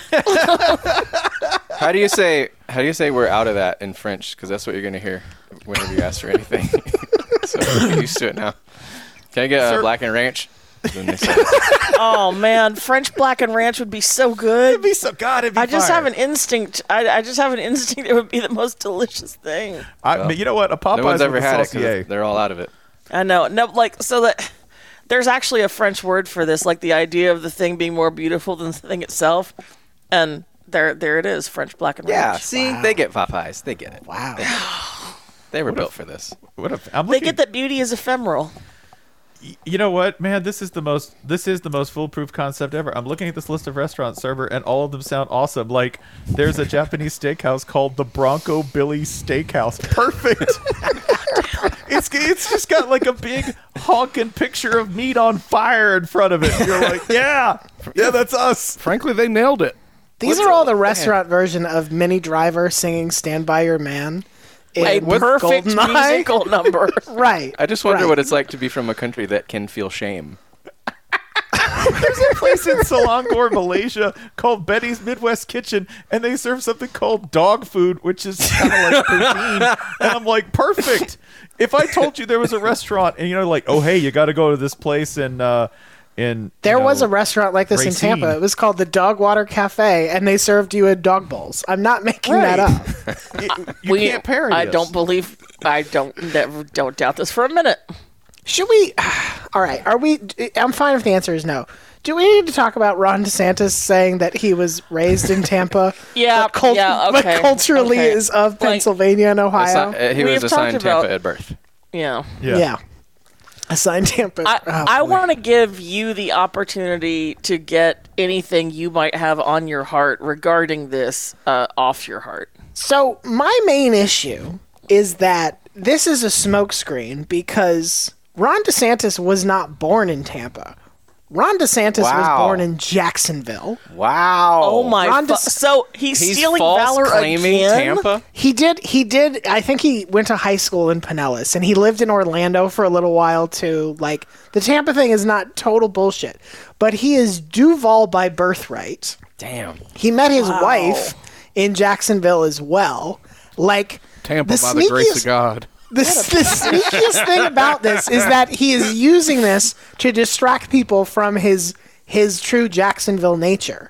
How do you say? How do you say we're out of that in French? Because that's what you're gonna hear whenever you ask for anything. So get used to it now. Can I get a Sir- black and ranch? Then they say, Oh man, French black and ranch would be so good. It'd be so God. It'd be I just fire. have an instinct. I, I just have an instinct. It would be the most delicious thing. I, Well, but you know what? A Popeyes no one's ever with a had it saucier. because they're all out of it. I know. No, like so that there's actually a French word for this, like the idea of the thing being more beautiful than the thing itself. And there, there it is, French black and Yeah, ranch. see, they get Popeyes. They get it. Wow. They were built for this. What if I'm They looking? get that beauty is ephemeral. You know what, man? This is the most. This is the most foolproof concept ever. I'm looking at this list of restaurants, server, and all of them sound awesome. Like there's a Japanese steakhouse called the Bronco Billy Steakhouse. Perfect. It's it's just got like a big honking picture of meat on fire in front of it. And you're like, yeah, yeah, that's us. Frankly, they nailed it. These are all the restaurant version of Minnie Driver singing "Stand by Your Man." A in perfect Goldeneye. musical number. Right. I just wonder right. what it's like to be from a country that can feel shame. There's a place in Selangor, Malaysia, called Betty's Midwest Kitchen, and they serve something called dog food, which is kind of like poutine. And I'm like, perfect. If I told you there was a restaurant, and you know, like, oh hey, you got to go to this place in uh, in There you was know, a restaurant like this in Racine. Tampa. It was called the Dogwater Cafe, and they served you in dog bowls. I'm not making that Right. up. You, you We- can't parody I us. don't believe. I don't. Never, don't doubt this for a minute. Should we? All right. Are we? I'm fine if the answer is no. Do we need to talk about Ron DeSantis saying that he was raised in Tampa? Yeah, but, cult- yeah, but okay, culturally okay. is of Like- Pennsylvania and Ohio? Assi- uh, he We was have assigned talked Tampa about- at birth. Yeah. Yeah. yeah. Assigned Tampa. I, oh, I boy. want to give you the opportunity to get anything you might have on your heart regarding this uh, off your heart. So my main issue is that this is a smokescreen because Ron DeSantis was not born in Tampa. Ron DeSantis Wow. was born in Jacksonville. Wow. Oh my! Ron Fu- DeS- so he's, He's stealing false valor claiming again. Tampa. He did. He did. I think he went to high school in Pinellas, and he lived in Orlando for a little while too. Like the Tampa thing is not total bullshit, but he is Duval by birthright. Damn. He met his wife in Jacksonville as well. Like Tampa, the by the grace of sneakiest- God. The, the sneakiest thing about this is that he is using this to distract people from his his true Jacksonville nature.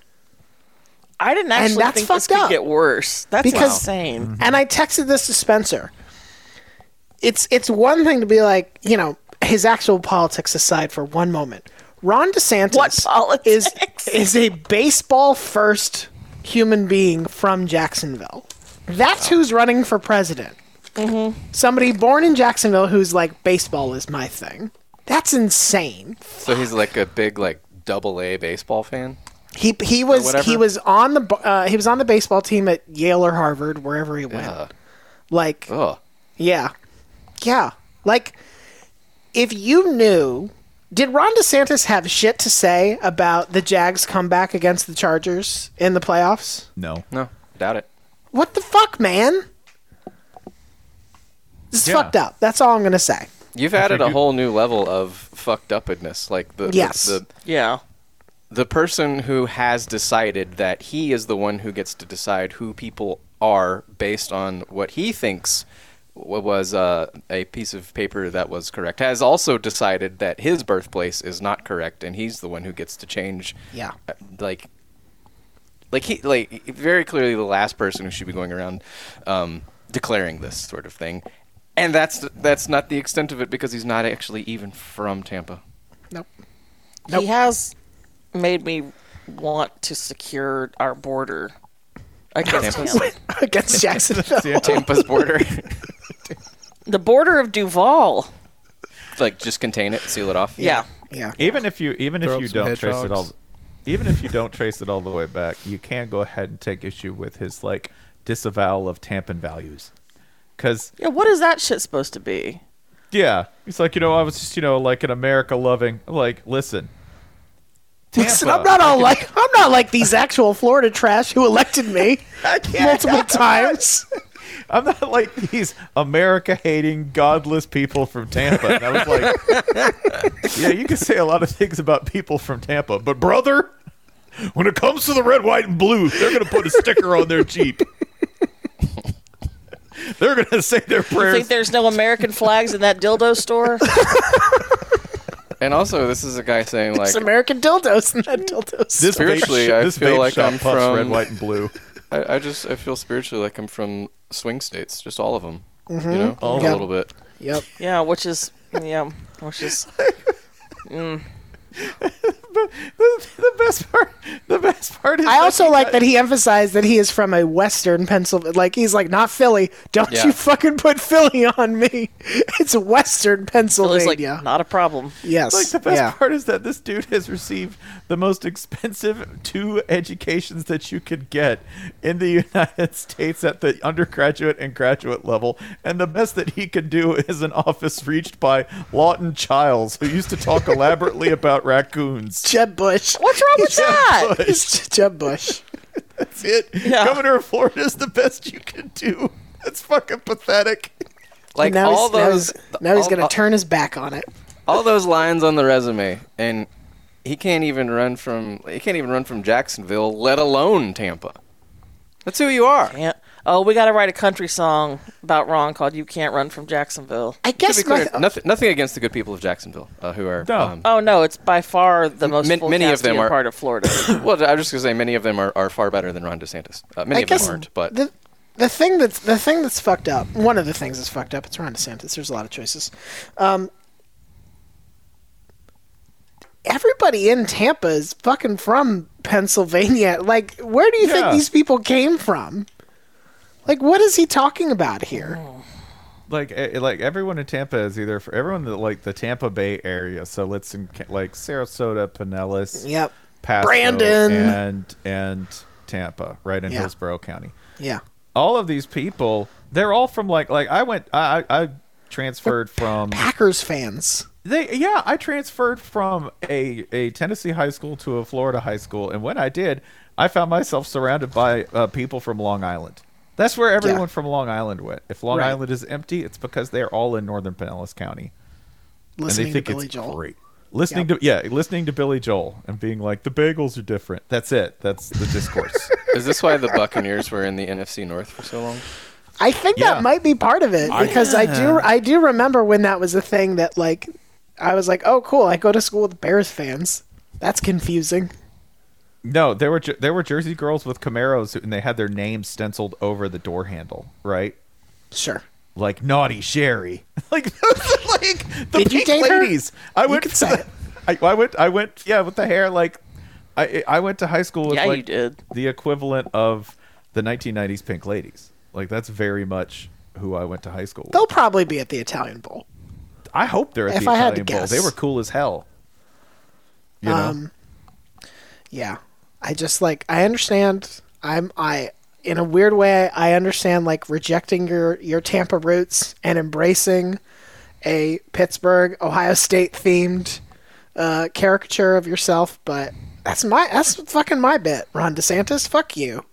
I didn't actually that's think this fucked could up. get worse. That's Because- insane. And I texted this to Spencer. It's it's one thing to be like, you know, his actual politics aside for one moment. Ron DeSantis What politics? is is a baseball first human being from Jacksonville. That's who's running for president. Mm-hmm. Somebody born in Jacksonville who's like, baseball is my thing. That's insane. So he's like a big like double A baseball fan. He he was whatever. he was on the uh, he was on the baseball team at Yale or Harvard, wherever he went. Yeah. Like, Oh. yeah, yeah. Like, if you knew, did Ron DeSantis have shit to say about the Jags' comeback against the Chargers in the playoffs? No. No, doubt it. What the fuck, man? This is Yeah. fucked up. That's all I'm gonna say. You've added a you- whole new level of fucked upness. Like the the- Yes. the, Yeah. the person who has decided that he is the one who gets to decide who people are based on what he thinks w- was uh, a piece of paper that was correct, has also decided that his birthplace is not correct, and he's the one who gets to change. Yeah. uh, Like, like he, like very clearly the last person who should be going around um, declaring this sort of thing, and that's that's not the extent of it because he's not actually even from Tampa. Nope. He has made me want to secure our border against Tampa's- him. Against Jacksonville. Tampa's border. The border of Duval. Like just contain it, seal it off. Yeah. Yeah. Even if you even Throw if up you some don't trace it all, hedgehogs. even if you don't trace it all the way back, you can go ahead and take issue with his like disavowal of Tampan values, because Yeah, what is that shit supposed to be? yeah, he's like, you know, I was just, you know, like an America loving, like, listen, Listen, Tampa, I'm not all I can- like I'm not like these actual Florida trash who elected me multiple times. I'm not like these America hating, godless people from Tampa. And I was like, yeah, you can say a lot of things about people from Tampa, but brother, when it comes to the red, white, and blue, they're going to put a sticker on their Jeep. They're going to say their You prayers. think there's no American flags in that dildo store? And also, this is a guy saying like, It's American dildos and that dildos. this spiritually, vape, I this feel vape like shop I'm puffs from- red, white, and blue. I, I just I feel spiritually like I'm from swing states, just all of them. You know, All a Yeah. little bit. Yep. Yeah, which is yeah, which is the, the best part, the best part is I that also he like got- that he emphasized that he is from a Western Pennsylvania. Like he's like, not Philly. Don't Yeah. you fucking put Philly on me. It's Western Philly's Pennsylvania. like not a problem. yes. Like the best yeah. part is that this dude has received the most expensive two educations that you could get in the United States at the undergraduate and graduate level, and the best that he could do is an office reached by Lawton Childs, who used to talk elaborately about raccoons. Jeb Bush. What's wrong with that? It's Jeb Bush. That's it. Yeah. Governor of Florida is the best you can do. That's fucking pathetic. Like now all he's, now those, he's, now he's all- gonna all- turn his back on it. all those lines on the resume, and he can't even run from he can't even run from Jacksonville, let alone Tampa. That's who you are. Yeah. Oh, we got to write a country song about Ron called "You Can't Run from Jacksonville." I To guess be clear, my, nothing, nothing against the good people of Jacksonville, uh, who are. No. Um, Oh no, it's by far the most Man- full many of them Castilian are- part of Florida. well, I'm just gonna say many of them are, are far better than Ron DeSantis. Uh, many I of them guess aren't, but the the thing that's the thing that's fucked up. One of the things that's fucked up. It's Ron DeSantis. There's a lot of choices. Um, everybody in Tampa is fucking from Pennsylvania. Like, where do you Yeah. think these people came from? Like, what is he talking about here? Like, eh, like everyone in Tampa is either for everyone that like the Tampa Bay area. So let's in, like Sarasota, Pinellas, Yep. Pasco, Brandon. and and Tampa, right in Yeah. Hillsborough County. Yeah. All of these people, they're all from like like I went I I I transferred from Packers fans. They yeah, I transferred from a, a Tennessee high school to a Florida high school, and when I did, I found myself surrounded by uh, people from Long Island. That's where everyone Yeah. from Long Island went. If Long Right. Island is empty, it's because they're all in northern Pinellas County. Listening and they think to Billy it's Joel. great. Listening Yep. to yeah, listening to Billy Joel and being like the bagels are different. That's it. That's the discourse. Is this why the Buccaneers were in the N F C North for so long? I think Yeah. that might be part of it because I do I do remember when that was a thing that like I was like, oh cool, I go to school with Bears fans. That's confusing. No, there were Jer- there were Jersey girls with Camaros, and they had their names stenciled over the door handle, right? Sure. Like Naughty Sherry, like those are like the Did you pink date her? ladies. I You went could to say the, I, I went I went yeah with the hair like I I went to high school with Yeah, like you did. the equivalent of the nineteen nineties Pink Ladies. Like that's very much who I went to high school with. They'll probably be at the Italian Bowl. I hope they're at If the I had to Italian Bowl. guess. They were cool as hell. You know? Um, yeah, I just like I understand. I'm I in a weird way I understand like rejecting your your Tampa roots and embracing a Pittsburgh Ohio State themed uh, caricature of yourself, but that's my that's fucking my bit. Ron DeSantis, fuck you.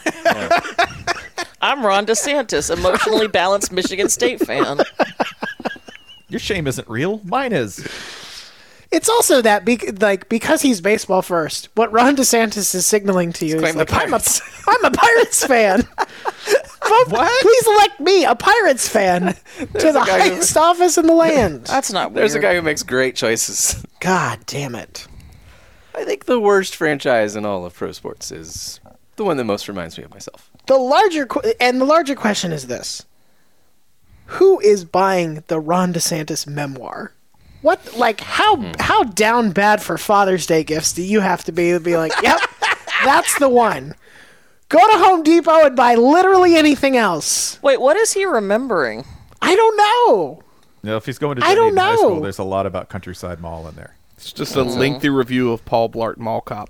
I'm Ron DeSantis, emotionally balanced Michigan State fan. Your shame isn't real. Mine is. It's also that be- like because he's baseball first. What Ron DeSantis is signaling to you is claim the like I'm a Pirates. I'm a Pirates fan. Vote, What? Please elect me, a Pirates fan, to the a guy who- highest office in the land. That's not weird. There's a guy who makes great choices. God damn it. I think the worst franchise in all of pro sports is the one that most reminds me of myself. The larger qu- and the larger question is this: who is buying the Ron DeSantis memoir? What like how Hmm. how down bad for Father's Day gifts do you have to be to be like, yep, that's the one. Go to Home Depot and buy literally anything else. Wait, what is he remembering? I don't know. You know, if he's going to I don't Dunedin High School, know. there's a lot about Countryside Mall in there. It's just a lengthy review of Paul Blart Mall Cop.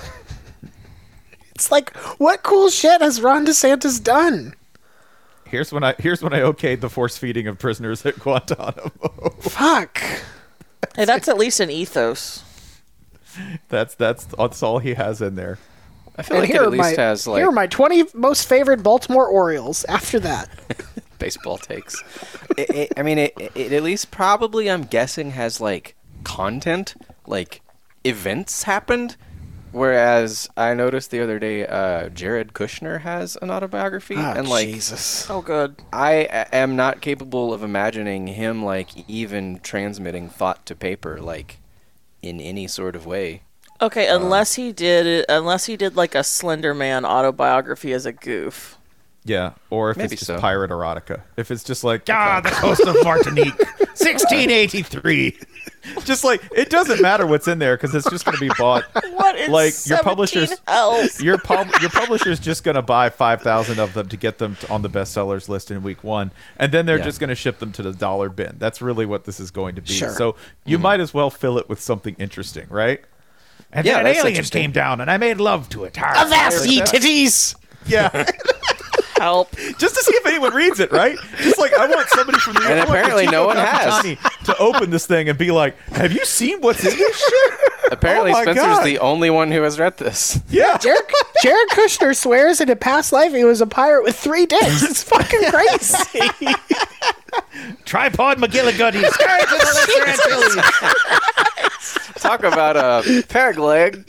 It's like, what cool shit has Ron DeSantis done? Here's when I here's when I okayed the force feeding of prisoners at Guantanamo. Fuck. Hey, that's at least an ethos. that's that's that's all he has in there. I feel And like it here at are least my has like here are my twenty most favorite Baltimore Orioles. After that, baseball takes. it, it, I mean, it, it at least probably, I'm guessing, has like content, like events happened. Whereas I noticed the other day, uh, Jared Kushner has an autobiography, Ah, and like Jesus. Oh, good. I a- am not capable of imagining him like even transmitting thought to paper, like in any sort of way. Okay, unless he did it, unless he did like a Slender Man autobiography as a goof. Yeah, or if Maybe it's just so. pirate erotica. If it's just like, ah, the coast of Martinique, sixteen eighty-three. Just like, it doesn't matter what's in there because it's just going to be bought. What is Like, your publishers- else? Your pub, your publisher's just going to buy five thousand of them to get them to, on the bestsellers list in week one, and then they're Yeah. just going to ship them to the dollar bin. That's really what this is going to be. Sure. So you might as well fill it with something interesting, right? And Yeah, then an that's alien interesting. came down, and I made love to it. Avast ye titties! Yeah. Help. Just to see if anyone reads it, right? Just like I want somebody from the And I want apparently Chico no one has. Capitani to open this thing and be like, "Have you seen what's in this shit?" Apparently, Oh my Spencer's God. the only one who has read this. Yeah. Jared, Jared Kushner swears in a past life he was a pirate with three dicks. It's fucking crazy. Tripod McGillicuddy. Sky to the lesser Antilles. Talk about a peg leg.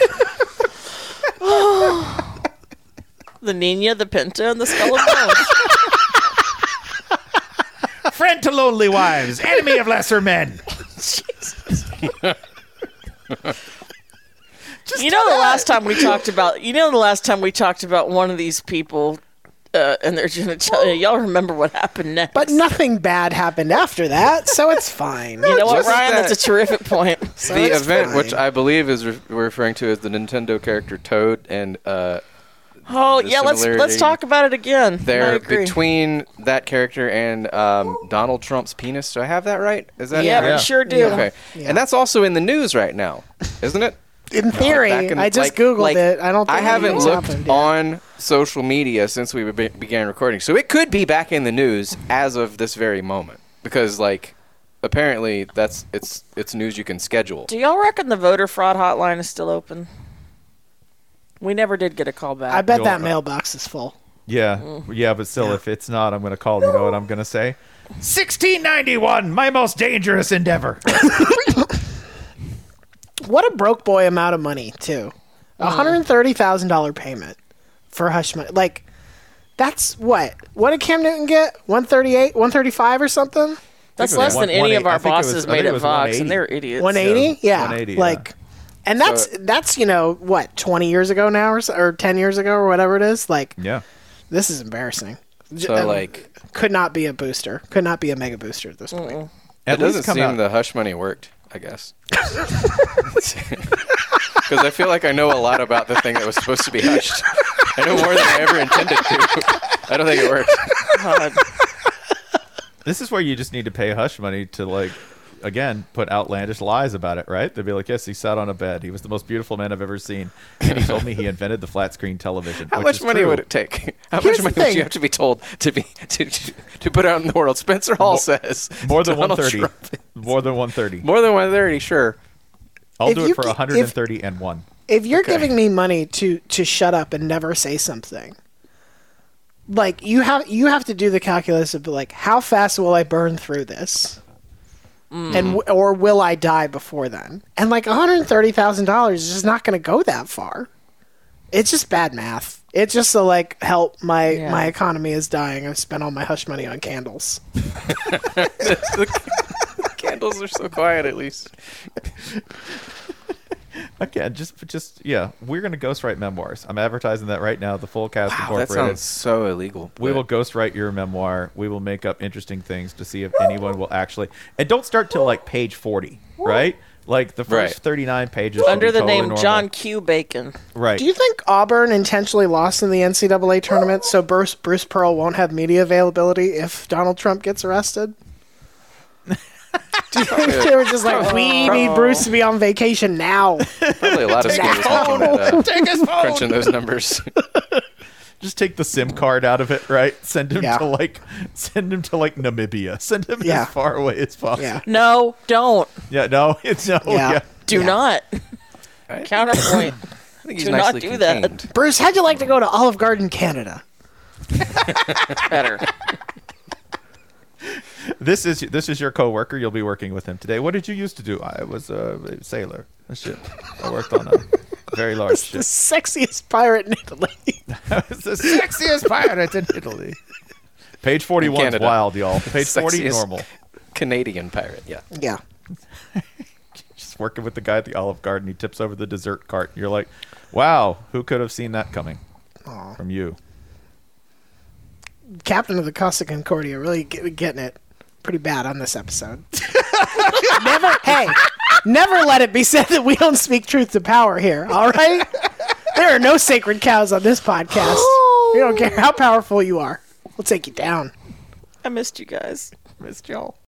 The Nina, the Pinta, and the Skull of Bones. Friend to lonely wives, enemy of lesser men. You know the last time we talked about you know the last time we talked about one of these people uh, and their genitalia, y'all remember what happened next. But nothing bad happened after that, so it's fine. you know what, Wasn't Ryan? that- That's a terrific point. So The it's event, fine. which I believe is re- we're referring to as the Nintendo character Toad, and uh, Oh The yeah, let's let's similarity talk about it again. I they're agree. between that character and um, Donald Trump's penis. Do I have that right? Is that Yeah, Yeah. we sure do. Yeah. Okay, and that's also in the news right now, isn't it? In theory, Back in- I just like- googled like, it. I don't. Think I haven't anything's looked happened yet. on social media since we be- began recording, so it could be back in the news as of this very moment. Because, like, apparently that's it's it's news you can schedule. Do y'all reckon the voter fraud hotline is still open? We never did get a call back. I bet You'll- that mailbox is full. Yeah, yeah, but still, if it's not, I'm going to call. You know what I'm going to say? sixteen ninety-one, my most dangerous endeavor. What a broke boy amount of money, too. A one hundred thirty thousand dollars payment for hush money. Like, that's what? What did Cam Newton get? one thirty-eight, one thirty-five or something? That's it was less one- than any of one eighty. I our think it was- bosses I think made it at was Vox, one eighty. and they're idiots. one eighty? Yeah. one eighty, yeah. Like, and that's, So- that's, you know, what, twenty years ago now or, so, or ten years ago or whatever it is? Like, Yeah. this is embarrassing. J- So um, like, Could not be a booster. Could not be a mega booster at this point. At it doesn't least come seem out. the hush money worked. I guess. Because I feel like I know a lot about the thing that was supposed to be hushed. I know more than I ever intended to. I don't think it worked. God. This is where you just need to pay hush money to, like, again, put outlandish lies about it, right? They'd be like, yes, he sat on a bed. He was the most beautiful man I've ever seen. And he told me he invented the flat screen television. How which much is money true. would it take? How Here's much the money would thing. you have to be told to be to, to, to put out in the world? Spencer Hall says More than Donald one thirty. Trump- More than one thirty. More than one thirty, sure. I'll If do you it for gi- one hundred thirty and one. If you're Okay. giving me money to to shut up and never say something, like you have you have to do the calculus of like how fast will I burn through this, and w- or will I die before then? And like one hundred thirty thousand dollars is just not going to go that far. It's just bad math. It's just to like help my Yeah. my economy is dying. I've spent all my hush money on candles. Candles are so quiet, at least. Again, just, just yeah, we're going to ghostwrite memoirs. I'm advertising that right now. The Full Cast Wow, that Incorporated. sounds so illegal. We but- will ghostwrite your memoir. We will make up interesting things to see if anyone will actually. And don't start till like page forty, right? Like the first Right. thirty-nine pages should Under be the totally name normal. John Q. Bacon. Right. Do you think Auburn intentionally lost in the N C double A tournament so Bruce Bruce Pearl won't have media availability if Donald Trump gets arrested? Do you think they were just like, we need Bruce to be on vacation now? Probably a lot of schools looking at uh, Take his phone. crunching those numbers. Just take the SIM card out of it, right? Send him Yeah. to like, send him to like Namibia. Send him Yeah. as far away as possible. Yeah. No, don't. Yeah, no, it's no. Yeah. Yeah. Do Yeah. not. Right? Counterpoint. I think he's Do not nicely do that. contained. Bruce, how'd you like to go to Olive Garden, Canada? Better. This is this is your coworker. You'll be working with him today. What did you used to do? I was a sailor. A ship. I worked on a very large The ship. sexiest pirate in Italy. I was the sexiest pirate in Italy. Page forty-one is Canada. wild, y'all. Page forty, Sexiest normal. Canadian pirate, yeah. Yeah. Just working with the guy at the Olive Garden. He tips over the dessert cart. And you're like, wow, who could have seen that coming from you? Captain of the Costa Concordia really get, getting it pretty bad on this episode. never, hey, never let it be said that we don't speak truth to power here, all right? There are no sacred cows on this podcast. We don't care how powerful you are. We'll take you down. I missed you guys. Missed y'all.